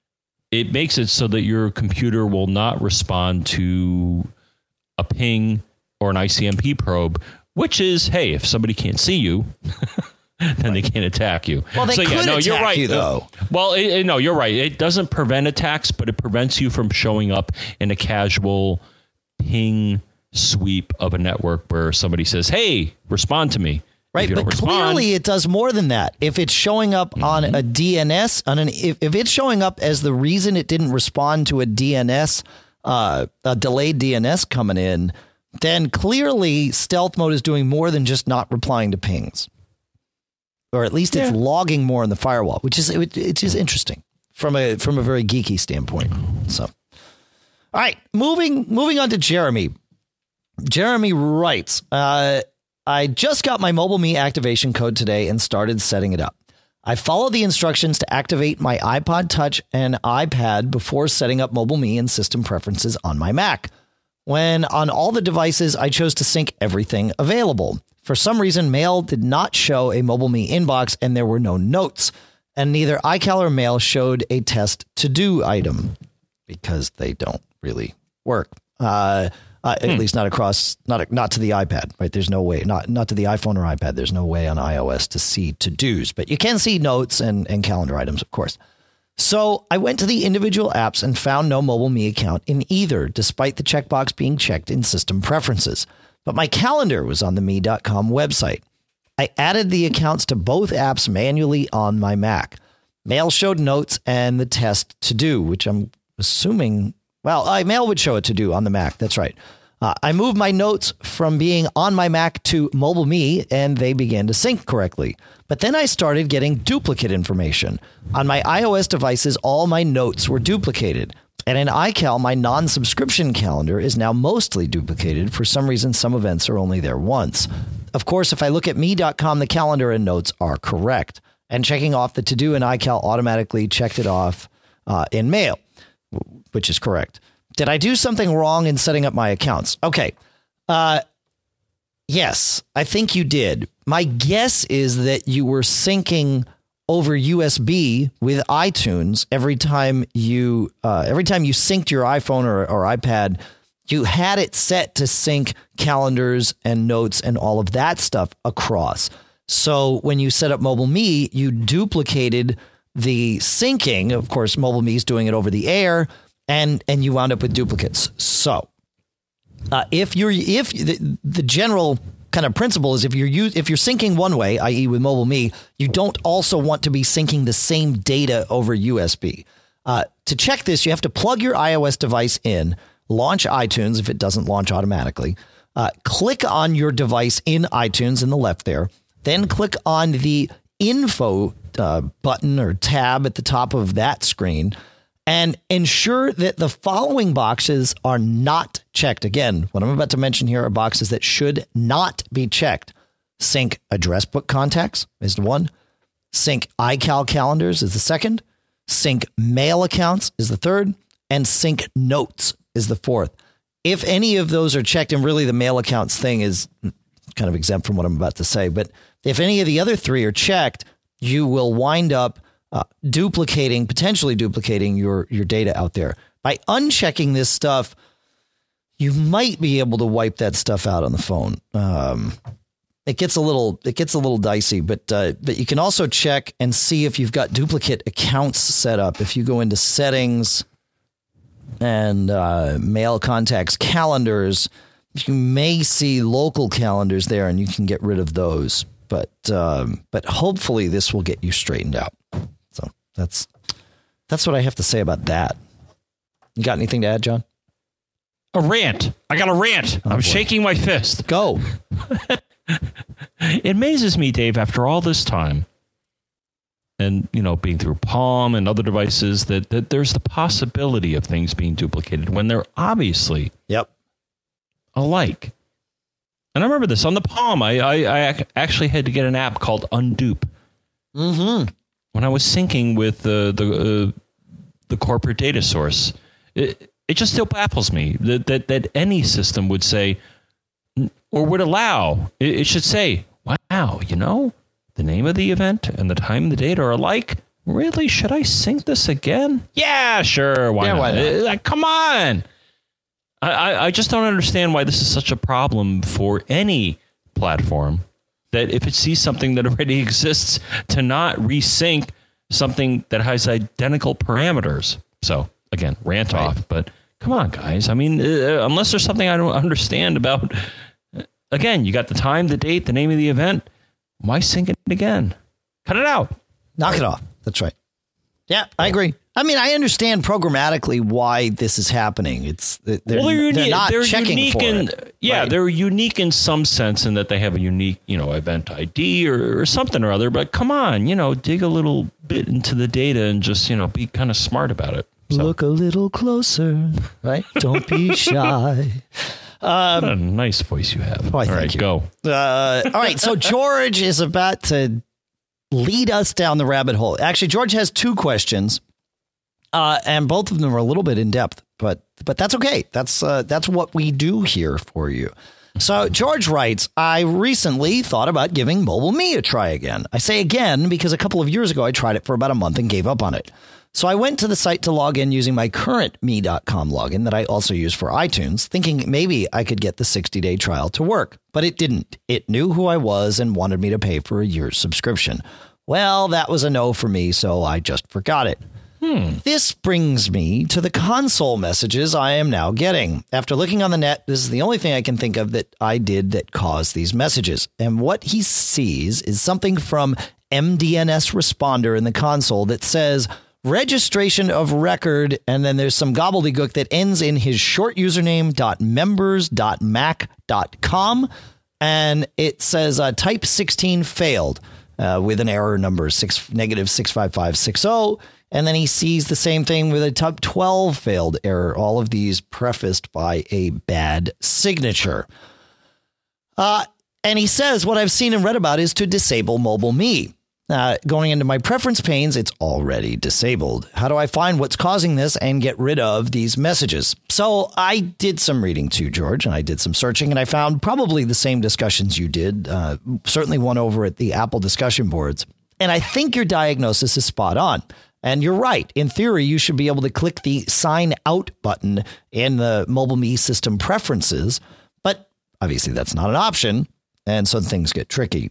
S1: it makes it so that your computer will not respond to a ping or an I C M P probe, which is, hey, if somebody can't see you... then they can't attack you.
S2: Well, they
S1: so,
S2: could
S1: yeah, no,
S2: attack
S1: you're right.
S2: you, though.
S1: Uh, well, it, it, no, you're right. It doesn't prevent attacks, but it prevents you from showing up in a casual ping sweep of a network where somebody says, hey, respond to me.
S2: Right, but
S1: respond,
S2: clearly it does more than that. If it's showing up mm-hmm. on a D N S, on an if, if it's showing up as the reason it didn't respond to a D N S, uh, a delayed D N S coming in, then clearly stealth mode is doing more than just not replying to pings. Or at least it's yeah. logging more in the firewall, which is it, it is interesting from a from a very geeky standpoint. So, all right, moving moving on to Jeremy. Jeremy writes, uh, I just got my MobileMe activation code today and started setting it up. I follow the instructions to activate my iPod Touch and iPad before setting up MobileMe and system preferences on my Mac. When on all the devices, I chose to sync everything available. For some reason, Mail did not show a MobileMe inbox and there were no notes. And neither iCal or Mail showed a test to-do item because they don't really work. Uh, uh, hmm. At least not across, not not to the iPad, right? There's no way, not not to the iPhone or iPad. There's no way on iOS to see to-dos, but you can see notes and, and calendar items, of course. So I went to the individual apps and found no MobileMe account in either, despite the checkbox being checked in system preferences. But my calendar was on the me dot com website. I added the accounts to both apps manually on my Mac. Mail showed notes and the test to do, which I'm assuming, well, uh, Mail would show it to do on the Mac. That's right. Uh, I moved my notes from being on my Mac to MobileMe and they began to sync correctly. But then I started getting duplicate information. On my iOS devices, all my notes were duplicated. And in iCal, my non-subscription calendar is now mostly duplicated. For some reason, some events are only there once. Of course, if I look at me dot com, the calendar and notes are correct. And checking off the to-do in iCal automatically checked it off uh, in Mail, which is correct. Did I do something wrong in setting up my accounts? Okay. Uh, yes, I think you did. My guess is that you were syncing over U S B with iTunes every time you uh, every time you synced your iPhone or, or iPad. You had it set to sync calendars and notes and all of that stuff across. So when you set up MobileMe, you duplicated the syncing. Of course, MobileMe is doing it over the air, and and you wound up with duplicates. So uh, if you're if the, the general kind of principle is if you're use, if you're syncing one way, that is with MobileMe, you don't also want to be syncing the same data over U S B. Uh, to check this, you have to plug your iOS device in, launch iTunes if it doesn't launch automatically, uh, click on your device in iTunes in the left there, then click on the info uh, button or tab at the top of that screen and ensure that the following boxes are not checked. Again, what I'm about to mention here are boxes that should not be checked. Sync address book contacts is the one. Sync iCal calendars is the second. Sync mail accounts is the third. And sync notes is the fourth. If any of those are checked, and really the mail accounts thing is kind of exempt from what I'm about to say, but if any of the other three are checked, you will wind up uh, duplicating, potentially duplicating your, your data out there. By unchecking this stuff, you might be able to wipe that stuff out on the phone. Um, it gets a little, it gets a little dicey, but, uh, but you can also check and see if you've got duplicate accounts set up. If you go into settings and uh, mail contacts, calendars, you may see local calendars there and you can get rid of those. But um, but hopefully this will get you straightened out. So that's that's what I have to say about that. You got anything to add, John?
S1: A rant. I got a rant. Oh, I'm boy. shaking my fist.
S2: Go.
S1: It amazes me, Dave, after all this time, and, you know, being through Palm and other devices, that, that there's the possibility of things being duplicated when they're obviously
S2: yep.
S1: alike. And I remember this on the Palm. I, I, I actually had to get an app called Undupe.
S2: Mm-hmm.
S1: When I was syncing with the the, uh, the corporate data source, it, it just still baffles me that, that that any system would say or would allow. It, it should say, "Wow, you know, the name of the event and the time and the date are alike. Really? Should I sync this again? Yeah, sure. Why
S2: yeah,
S1: not?
S2: Why not?
S1: Uh, like, come on." I, I just don't understand why this is such a problem for any platform, that if it sees something that already exists, to not resync something that has identical parameters. So, again, rant right. off. But come on, guys. I mean, uh, unless there's something I don't understand about, uh, again, you got the time, the date, the name of the event. Why sync it again? Cut it out.
S2: Knock it off. That's right. Yeah, I agree. I mean, I understand programmatically why this is happening. It's they're,
S1: well, they're, uni-
S2: they're not
S1: they're
S2: checking
S1: unique
S2: for
S1: in,
S2: it.
S1: Yeah,
S2: right?
S1: They're unique in some sense in that they have a unique, you know, event I D or, or something or other. But come on, you know, dig a little bit into the data and just, you know, be kind of smart about it. So.
S2: Look a little closer, right? Don't be shy.
S1: Um, what a nice voice you have.
S2: Why,
S1: all right,
S2: you.
S1: go.
S2: Uh, all right, so George is about to lead us down the rabbit hole. Actually, George has two questions, uh, and both of them are a little bit in depth, but but that's OK. That's uh, that's what we do here for you. So George writes, I recently thought about giving MobileMe a try again. I say again because a couple of years ago I tried it for about a month and gave up on it. So I went to the site to log in using my current me dot com login that I also use for iTunes, thinking maybe I could get the sixty day trial to work. But it didn't. It knew who I was and wanted me to pay for a year's subscription. Well, that was a no for me, so I just forgot it. Hmm. This brings me to the console messages I am now getting. After looking on the net, this is the only thing I can think of that I did that caused these messages. And what he sees is something from M D N S Responder in the console that says registration of record, and then there's some gobbledygook that ends in his short username .members dot mac dot com, and it says uh, type sixteen failed uh, with an error number six negative six five five six zero. And then he sees the same thing with a type twelve failed error. All of these prefaced by a bad signature. Uh, and he says what I've seen and read about is to disable MobileMe. Uh, going into my preference panes, it's already disabled. How do I find what's causing this and get rid of these messages? So I did some reading too, George, and I did some searching, and I found probably the same discussions you did. Uh, certainly one over at the Apple discussion boards. And I think your diagnosis is spot on. And you're right. In theory, you should be able to click the sign out button in the MobileMe system preferences. But obviously, that's not an option. And so things get tricky.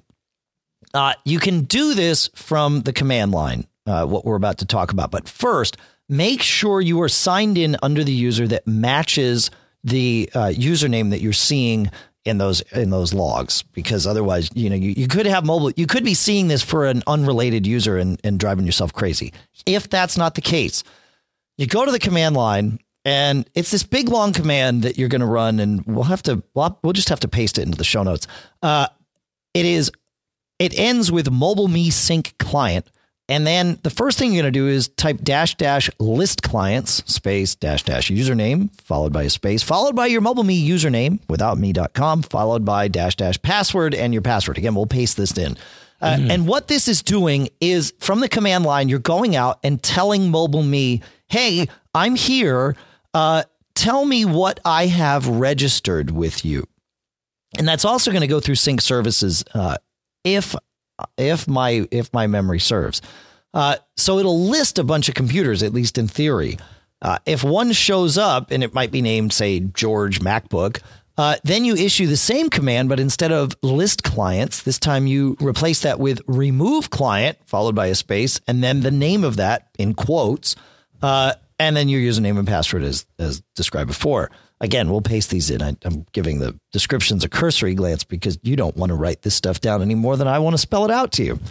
S2: Uh, you can do this from the command line, uh, what we're about to talk about. But first, make sure you are signed in under the user that matches the uh, username that you're seeing in those in those logs, because otherwise, you know, you, you could have mobile. You could be seeing this for an unrelated user and, and driving yourself crazy. If that's not the case, you go to the command line, and it's this big, long command that you're going to run. And we'll have to we'll, we'll just have to paste it into the show notes. Uh, it is it ends with MobileMe sync client. And then the first thing you're going to do is type dash dash list clients space dash dash username followed by a space followed by your MobileMe username without me dot com followed by dash dash password and your password. Again, we'll paste this in. Uh, mm-hmm. And what this is doing is from the command line, you're going out and telling MobileMe, hey, I'm here. Uh, tell me what I have registered with you. And that's also going to go through sync services uh, if if my if my memory serves. Uh, so it'll list a bunch of computers, at least in theory. Uh, if one shows up and it might be named, say, George MacBook, uh, then you issue the same command, but instead of list clients, this time you replace that with remove client followed by a space and then the name of that in quotes. Uh, and then your username and password as, as described before. Again, we'll paste these in. I, I'm giving the descriptions a cursory glance because you don't want to write this stuff down any more than I want to spell it out to you.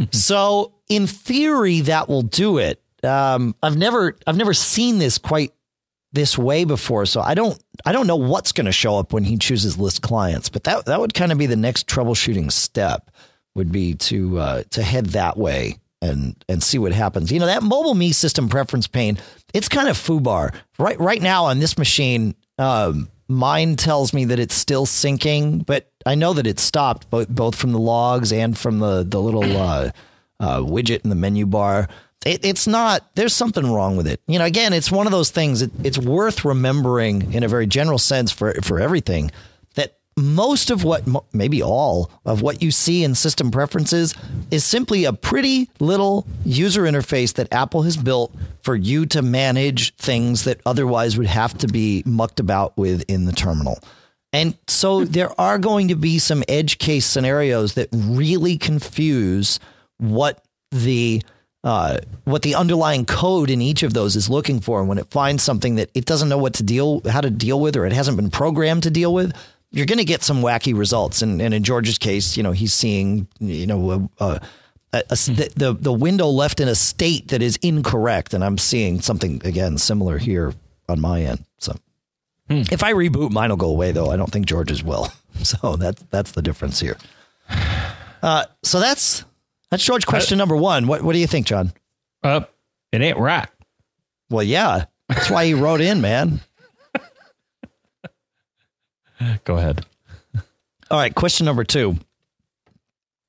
S2: So in theory, that will do it. Um, I've never I've never seen this quite this way before. So I don't I don't know what's going to show up when he chooses list clients. But that that would kind of be the next troubleshooting step would be to uh, to head that way and and see what happens. You know, that MobileMe system preference pane, it's kind of foobar. Right right now on this machine. Um, mine tells me that it's still syncing, but I know that it stopped both, both from the logs and from the, the little uh, uh, widget in the menu bar. It, it's not, there's something wrong with it. You know, again, it's one of those things that it's worth remembering in a very general sense for, for everything that most of what, maybe all of what you see in system preferences is simply a pretty little user interface that Apple has built for you to manage things that otherwise would have to be mucked about with in the terminal. And so there are going to be some edge case scenarios that really confuse what the uh, what the underlying code in each of those is looking for. And when it finds something that it doesn't know what to deal, how to deal with, or it hasn't been programmed to deal with, you're going to get some wacky results. And, and in George's case, you know, he's seeing, you know, uh, a, a, the, the the window left in a state that is incorrect. And I'm seeing something, again, similar here on my end. So hmm. if I reboot, mine will go away, though. I don't think George's will. So that's that's the difference here. Uh, so that's that's George question uh, number one. What what do you think, John?
S1: Uh, it ain't right.
S2: Well, yeah, that's why he wrote in, man.
S1: Go ahead.
S2: All right. Question number two.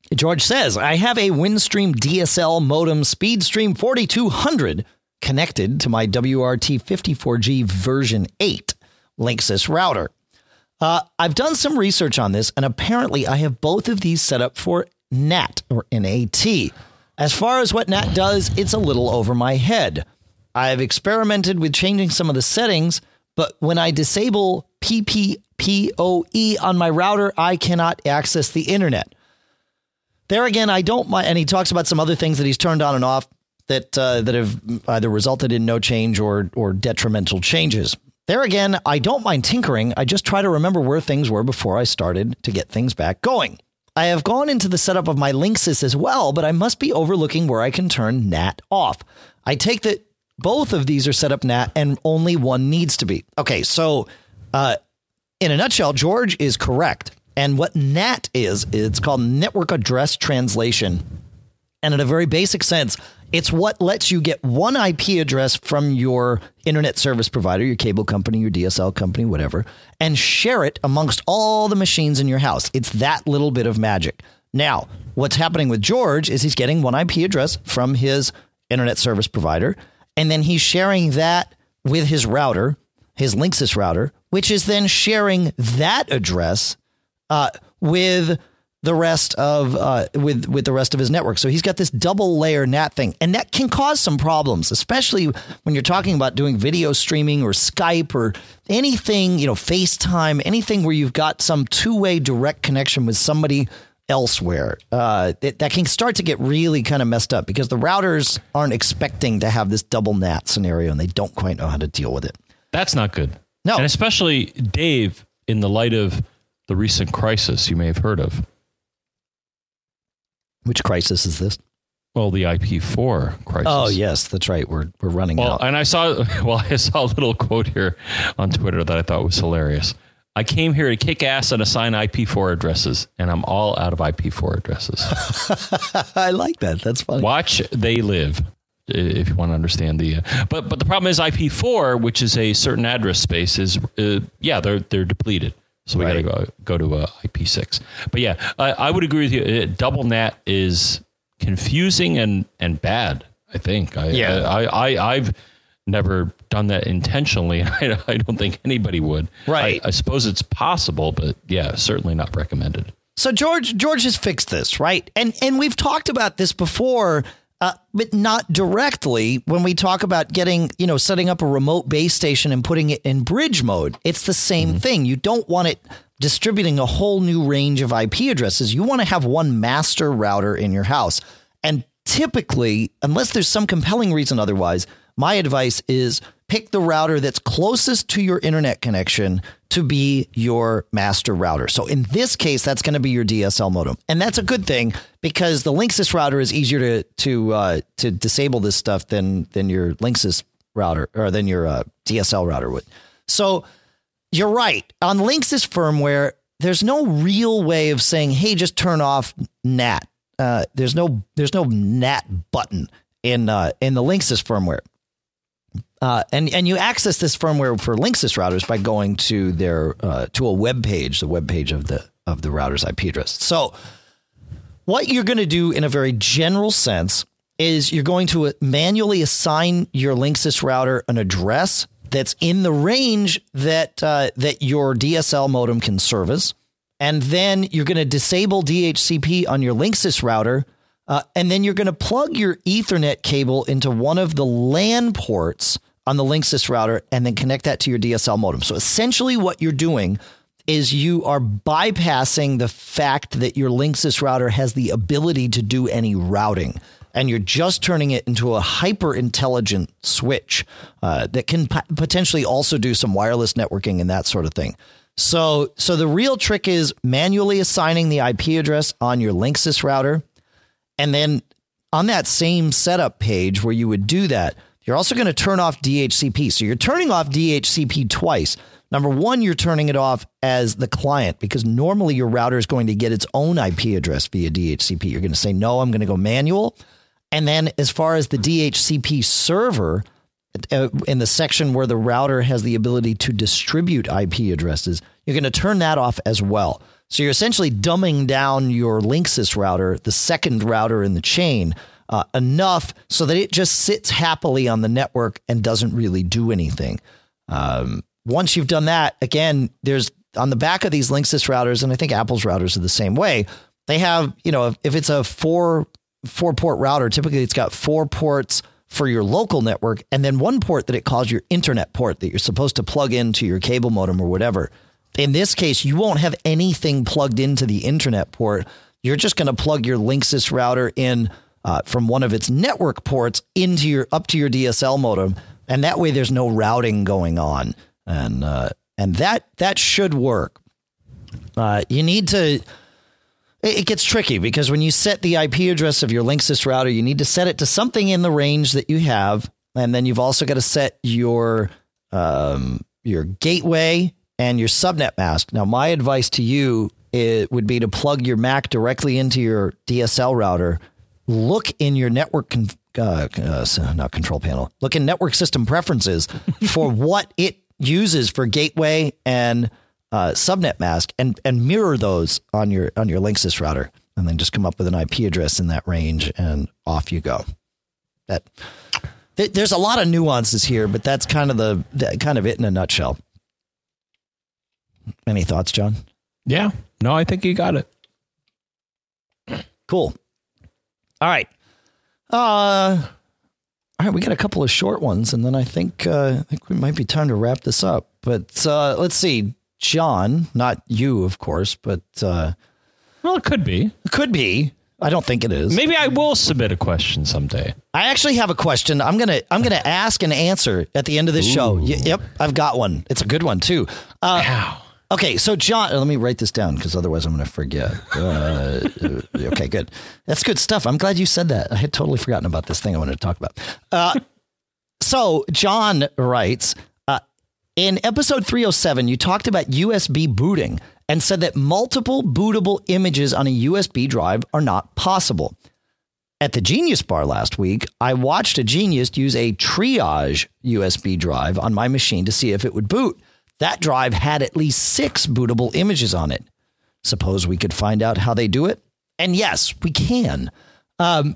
S2: George says, I have a Windstream D S L modem Speedstream forty-two hundred connected to my W R T fifty-four G version eight Linksys router. Uh, I've done some research on this, and apparently I have both of these set up for N A T or N A T. As far as what N A T does, it's a little over my head. I've experimented with changing some of the settings, but when I disable P P P O E on my router, I cannot access the internet. There again, I don't mind. And he talks about some other things that he's turned on and off that uh, that have either resulted in no change or or detrimental changes. There again, I don't mind tinkering. I just try to remember where things were before I started to get things back going. I have gone into the setup of my Linksys as well, but I must be overlooking where I can turn N A T off. I take that both of these are set up N A T and only one needs to be. Okay, so uh, in a nutshell, George is correct. And what N A T is, it's called Network Address Translation. And in a very basic sense, it's what lets you get one I P address from your internet service provider, your cable company, your D S L company, whatever, and share it amongst all the machines in your house. It's that little bit of magic. Now, what's happening with George is he's getting one I P address from his internet service provider, and then he's sharing that with his router, his Linksys router, which is then sharing that address uh, with the rest of uh, with with the rest of his network. So he's got this double layer N A T thing, and that can cause some problems, especially when you're talking about doing video streaming or Skype or anything, you know, FaceTime, anything where you've got some two way direct connection with somebody elsewhere. Uh, it, that can start to get really kind of messed up because the routers aren't expecting to have this double N A T scenario, and they don't quite know how to deal with it.
S1: That's not good.
S2: No,
S1: and especially Dave, in the light of the recent crisis you may have heard of.
S2: Which crisis is this?
S1: Well, the I P four crisis.
S2: Oh, yes, that's right. We're we're running
S1: well,
S2: out.
S1: And I saw, well, I saw a little quote here on Twitter that I thought was hilarious. I came here to kick ass and assign I P four addresses, and I'm all out of I P four addresses.
S2: I like that. That's funny.
S1: Watch They Live, if you want to understand the. Uh, but but the problem is I P four, which is a certain address space, is uh, yeah, they're they're depleted. So we right. got to go, go to uh, I P six. But yeah, I, I would agree with you. Uh, double N A T is confusing and, and bad, I think. I,
S2: yeah.
S1: I, I, I've never done that intentionally. I, I don't think anybody would.
S2: Right.
S1: I, I suppose it's possible, but yeah, certainly not recommended.
S2: So George George has fixed this, right? And and we've talked about this before, uh, but not directly when we talk about getting, you know, setting up a remote base station and putting it in bridge mode. It's the same mm-hmm. thing. You don't want it distributing a whole new range of I P addresses. You want to have one master router in your house. And typically, unless there's some compelling reason otherwise, my advice is pick the router that's closest to your internet connection to be your master router. So in this case, that's going to be your D S L modem. And that's a good thing because the Linksys router is easier to to uh, to disable this stuff than than your Linksys router or than your uh, D S L router would. So you're right. On Linksys firmware, there's no real way of saying, hey, just turn off N A T. Uh, there's no there's no N A T button in uh, in the Linksys firmware. Uh, and and you access this firmware for Linksys routers by going to their uh, to a web page, the web page of the of the router's I P address. So what you're going to do in a very general sense is you're going to manually assign your Linksys router an address that's in the range that uh, that your D S L modem can service, and then you're going to disable D H C P on your Linksys router. Uh, and then you're going to plug your Ethernet cable into one of the LAN ports on the Linksys router and then connect that to your D S L modem. So essentially what you're doing is you are bypassing the fact that your Linksys router has the ability to do any routing. And you're just turning it into a hyper intelligent switch uh, that can p- potentially also do some wireless networking and that sort of thing. So, so the real trick is manually assigning the I P address on your Linksys router. And then on that same setup page where you would do that, you're also going to turn off D H C P. So you're turning off D H C P twice. Number one, you're turning it off as the client because normally your router is going to get its own I P address via D H C P. You're going to say, no, I'm going to go manual. And then as far as the D H C P server, uh, in the section where the router has the ability to distribute I P addresses, you're going to turn that off as well. So you're essentially dumbing down your Linksys router, the second router in the chain, uh, enough so that it just sits happily on the network and doesn't really do anything. Um, once you've done that, again, there's on the back of these Linksys routers, and I think Apple's routers are the same way. They have, you know, if, if it's a four four port router, typically it's got four ports for your local network and then one port that it calls your internet port that you're supposed to plug into your cable modem or whatever. In this case, you won't have anything plugged into the internet port. You're just going to plug your Linksys router in uh, from one of its network ports into your up to your D S L modem. And that way there's no routing going on. And uh, and that that should work. Uh, you need to. It gets tricky because when you set the I P address of your Linksys router, you need to set it to something in the range that you have. And then you've also got to set your um, your gateway and your subnet mask. Now, my advice to you it would be to plug your Mac directly into your D S L router. Look in your network, con- uh, uh, not control panel. Look in network system preferences for what it uses for gateway and Uh, subnet mask and and mirror those on your on your Linksys router, and then just come up with an I P address in that range, and off you go. That th- there's a lot of nuances here, but that's kind of the, the kind of it in a nutshell. Any thoughts, John?
S1: Yeah, no, I think you got it.
S2: Cool. All right. Uh, all right, we got a couple of short ones, and then I think uh, I think we might be time to wrap this up. But uh, let's see. John, not you, of course, but uh,
S1: well, it could be.
S2: It could be. I don't think it is.
S1: Maybe I will submit a question someday.
S2: I actually have a question. I'm gonna I'm gonna ask and answer at the end of this
S1: Ooh.
S2: show. Y- yep, I've got one. It's a good one too. Uh,
S1: Wow.
S2: Okay, so John, let me write this down because otherwise I'm going to forget. Uh, okay, good. That's good stuff. I'm glad you said that. I had totally forgotten about this thing I wanted to talk about. Uh, so John writes. In episode three oh seven, you talked about U S B booting and said that multiple bootable images on a U S B drive are not possible. At the Genius Bar last week, I watched a genius use a triage U S B drive on my machine to see if it would boot. That drive had at least six bootable images on it. Suppose we could find out how they do it? And yes, we can. Um,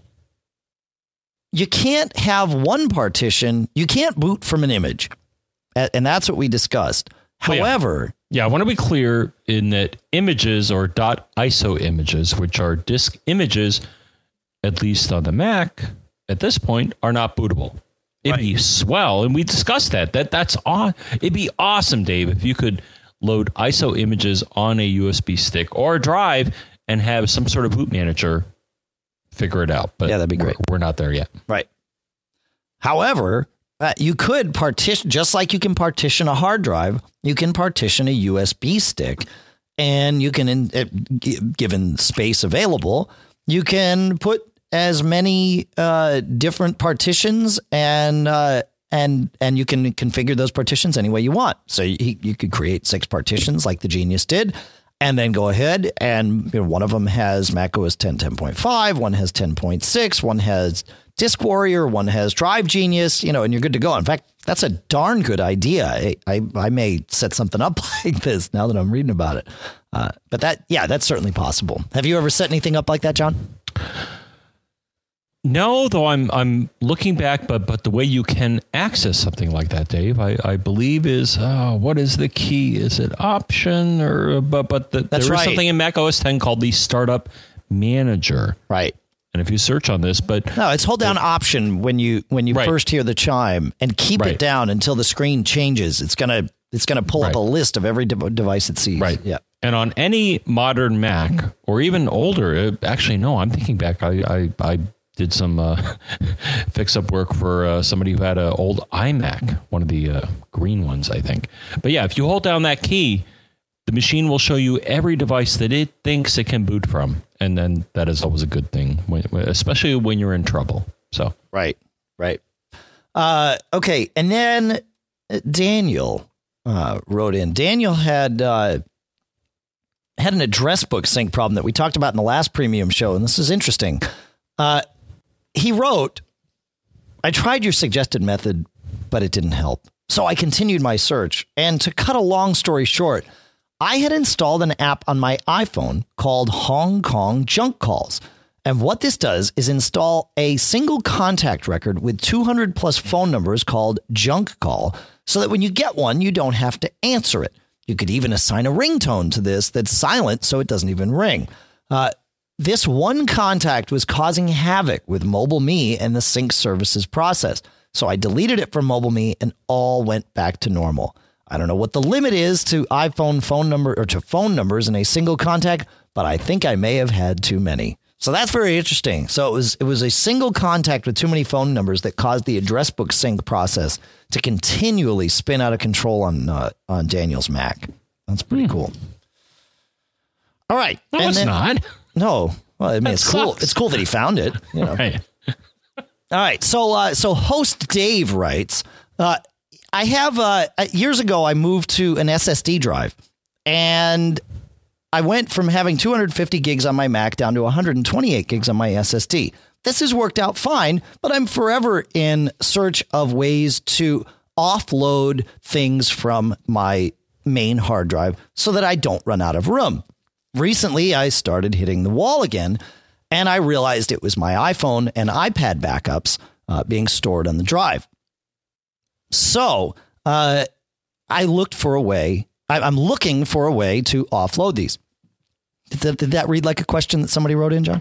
S2: you can't have one partition. You can't boot from an image. And that's what we discussed. However,
S1: yeah. yeah, I want to be clear in that images or .iso images, which are disk images, at least on the Mac at this point, are not bootable. It'd right. be swell, and we discussed that. That that's aw- It'd be awesome, Dave, if you could load I S O images on a U S B stick or a drive and have some sort of boot manager figure it out. But
S2: yeah, that'd be great.
S1: We're, we're not there yet.
S2: Right. However. Uh, you could partition, just like you can partition a hard drive, you can partition a U S B stick, and you can, in, uh, g- given space available, you can put as many uh, different partitions and uh, and and you can configure those partitions any way you want. So you, you could create six partitions like the Genius did, and then go ahead and you know, one of them has macOS ten ten point five, one has ten point six, one has Disk Warrior, one has Drive Genius, you know, and you're good to go. In fact, that's a darn good idea. I I, I may set something up like this now that I'm reading about it. Uh, but that, yeah, that's certainly possible. Have you ever set anything up like that, John?
S1: No, though I'm I'm looking back, but but the way you can access something like that, Dave, I, I believe is uh, what is the key? Is it option or but but the, there is
S2: right.
S1: something in Mac O S ten called the Startup Manager,
S2: right?
S1: And if you search on this, but
S2: no, it's hold down it, option when you when you
S1: right.
S2: first hear the chime and keep
S1: right.
S2: it down until the screen changes. It's gonna it's gonna pull right. up a list of every de- device it sees.
S1: Right.
S2: Yeah.
S1: And on any modern Mac or even older, actually, no, I'm thinking back. I I, I did some uh, fix up work for uh, somebody who had an old iMac, one of the uh, green ones, I think. But yeah, if you hold down that key, the machine will show you every device that it thinks it can boot from. And then that is always a good thing, when, especially when you're in trouble. So
S2: right, right. Uh, okay. And then Daniel uh, wrote in. Daniel had uh, had an address book sync problem that we talked about in the last premium show. And this is interesting. Uh, he wrote, I tried your suggested method, but it didn't help. So I continued my search. And to cut a long story short, I had installed an app on my iPhone called Hong Kong Junk Calls. And what this does is install a single contact record with two hundred plus phone numbers called Junk Call, so that when you get one, you don't have to answer it. You could even assign a ringtone to this that's silent, so it doesn't even ring. Uh, this one contact was causing havoc with MobileMe and the sync services process. So I deleted it from MobileMe and all went back to normal. I don't know what the limit is to iPhone phone number or to phone numbers in a single contact, but I think I may have had too many. So that's very interesting. So it was it was a single contact with too many phone numbers that caused the address book sync process to continually spin out of control on uh, on Daniel's Mac. That's pretty hmm. cool. All right.
S1: No, and it's then, not.
S2: No. Well, I mean,
S1: that
S2: it's
S1: sucks.
S2: cool. It's cool that he found it. You know.
S1: Right.
S2: All right. So uh, so host Dave writes, uh, I have uh, years ago I moved to an S S D drive, and I went from having two hundred fifty gigs on my Mac down to one hundred twenty-eight gigs on my S S D. This has worked out fine, but I'm forever in search of ways to offload things from my main hard drive so that I don't run out of room. Recently, I started hitting the wall again, and I realized it was my iPhone and iPad backups uh, being stored on the drive. So uh, I looked for a way. I, I'm looking for a way to offload these. Did that, did that read like a question that somebody wrote in, John?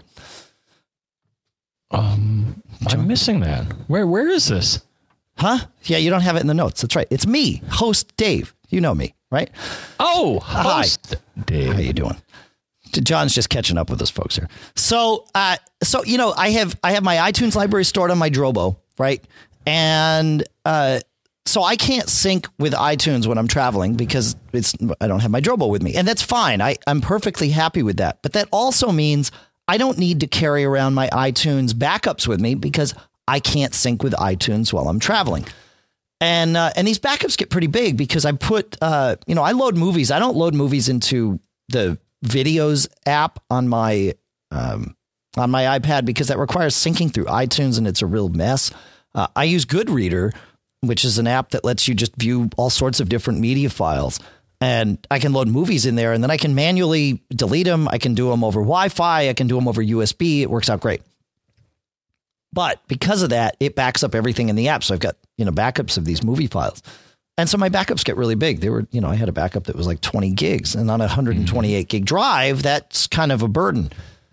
S1: Um, John? I'm missing that. Where Where is this?
S2: Huh? Yeah, you don't have it in the notes. That's right. It's me, host Dave. You know me, right?
S1: Oh, host
S2: Hi.
S1: Dave.
S2: How you doing? John's just catching up with us, folks here. So, uh, so you know, I have I have my iTunes library stored on my Drobo, right? And uh, so I can't sync with iTunes when I'm traveling because it's I don't have my Drobo with me, and that's fine. I I'm perfectly happy with that. But that also means I don't need to carry around my iTunes backups with me because I can't sync with iTunes while I'm traveling. And uh, and these backups get pretty big because I put, uh, you know, I load movies. I don't load movies into the videos app on my um, on my iPad because that requires syncing through iTunes and it's a real mess. Uh, I use Goodreader, which is an app that lets you just view all sorts of different media files. And I can load movies in there and then I can manually delete them. I can do them over Wi-Fi. I can do them over U S B. It works out great. But because of that, it backs up everything in the app. So I've got, you know, backups of these movie files. And so my backups get really big. They were, you know, I had a backup that was like twenty gigs, and on a one hundred twenty-eight gig drive, that's kind of a burden.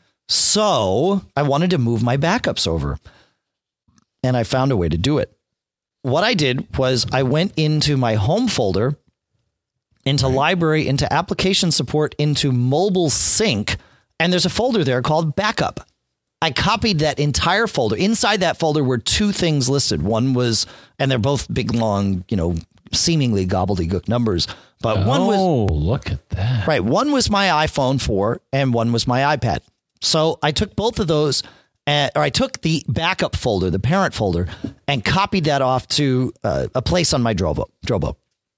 S2: So I wanted to move my backups over, and I found a way to do it. What I did was I went into my home folder, into right. library, into application support, into mobile sync, and there's a folder there called backup. I copied that entire folder. Inside that folder were two things listed. One was, and they're both big, long, you know, seemingly gobbledygook numbers, but
S1: oh,
S2: one was,
S1: oh, look at that.
S2: Right. One was my iPhone four and one was my iPad. So I took both of those, and, or I took the backup folder, the parent folder, and copied that off to uh, a place on my Drobo. Drobo.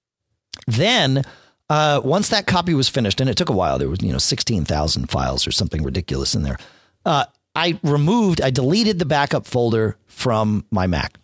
S2: Then uh, once that copy was finished, and it took a while, there was, you know, sixteen thousand files or something ridiculous in there. Uh, I removed, I deleted the backup folder from my Mac.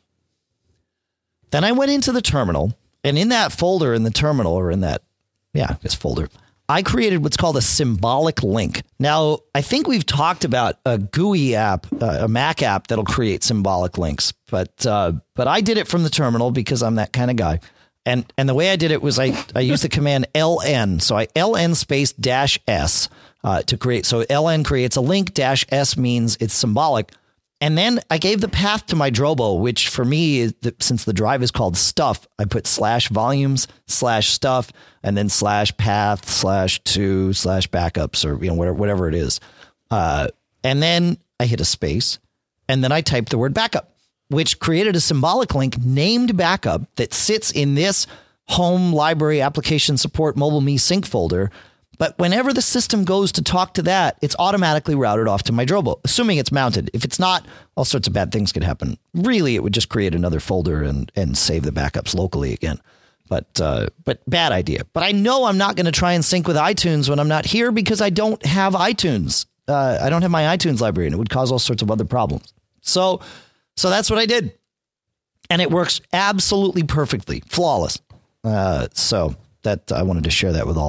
S2: Then I went into the terminal, and in that folder in the terminal, or in that, yeah, this folder, I created what's called a symbolic link. Now, I think we've talked about a G U I app, uh, a Mac app that'll create symbolic links, but uh, but I did it from the terminal because I'm that kind of guy. And and the way I did it was I, I used the command L N. So I L N space dash S uh, to create. So L N creates a link, dash S means it's symbolic. And then I gave the path to my Drobo, which for me, is the, since the drive is called stuff, I put slash volumes slash stuff and then slash path slash to slash backups or, you know, whatever, whatever it is. Uh, and then I hit a space and then I typed the word backup, which created a symbolic link named backup that sits in this home library application support MobileMe sync folder. But whenever the system goes to talk to that, it's automatically routed off to my Drobo, assuming it's mounted. If it's not, all sorts of bad things could happen. Really, it would just create another folder and, and save the backups locally again. But uh, but bad idea. But I know I'm not going to try and sync with iTunes when I'm not here because I don't have iTunes. Uh, I don't have my iTunes library, and it would cause all sorts of other problems. So so that's what I did. And it works absolutely perfectly, flawless. Uh, so that I wanted to share that with all of you.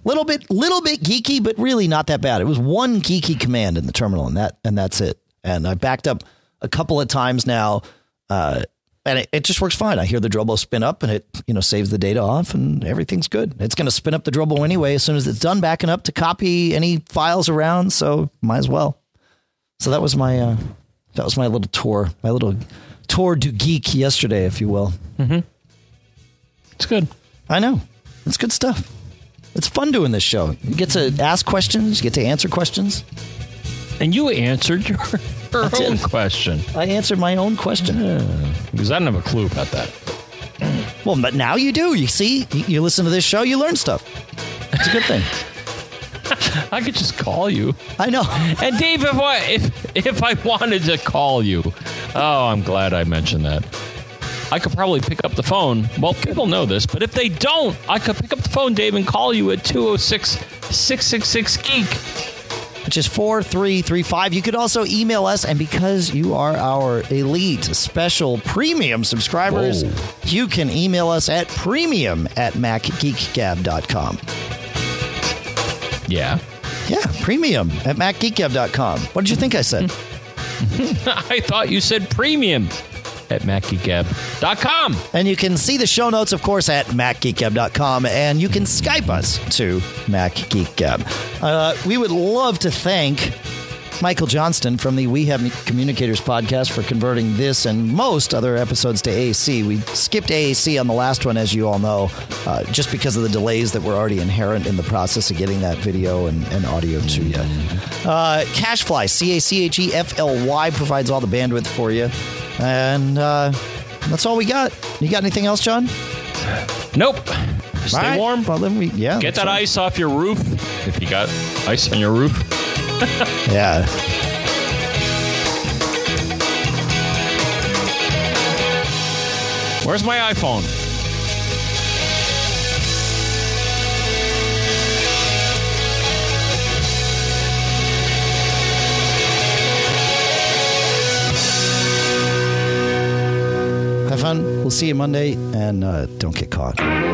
S2: Little bit, little bit geeky, but really not that bad. It was one geeky command in the terminal, and that and that's it. And I backed up a couple of times now, uh, and it, it just works fine. I hear the Drobo spin up, and it you know saves the data off, and everything's good. It's going to spin up the Drobo anyway as soon as it's done backing up to copy any files around. So might as well. So that was my uh, that was my little tour, my little tour du geek yesterday, if you will.
S1: Mm-hmm. It's good.
S2: I know. It's good stuff. It's fun doing this show. You get to ask questions, you get to answer questions.
S1: And you answered your, your own
S2: did.
S1: question.
S2: I answered my own question.
S1: Yeah, because I didn't have a clue about that.
S2: Well, but now you do. You see, you, you listen to this show, you learn stuff. It's a good thing.
S1: I could just call you.
S2: I know.
S1: And Dave, if I, if, if I wanted to call you, oh, I'm glad I mentioned that. I could probably pick up the phone. Well, people know this, but if they don't, I could pick up the phone, Dave, and call you at two oh six, six six six, geek.
S2: Which is four three three five. You could also email us, and because you are our elite, special, premium subscribers,
S1: Whoa.
S2: you can email us at premium at mac geek gab dot com.
S1: Yeah.
S2: Yeah, premium at mac geek gab dot com. What did you think I said?
S1: I thought you said premium at mac geek gab dot com.
S2: And you can see the show notes, of course, at mac geek gab dot com, and you can Skype us to MacGeekGab. Uh, we would love to thank Michael Johnston from the We Have Communicators podcast for converting this and most other episodes to A A C. We skipped A A C on the last one, as you all know, uh, just because of the delays that were already inherent in the process of getting that video and, and audio to you. Uh, Cachefly, C A C H E F L Y, provides all the bandwidth for you. And uh, that's all we got. You got anything else, John?
S1: Nope. Stay
S2: All right.
S1: warm.
S2: Well, then we, yeah.
S1: Get that
S2: right.
S1: ice off your roof, if you got ice on your roof.
S2: Yeah.
S1: Where's my iPhone?
S2: Have fun. We'll see you Monday, and uh, don't get caught.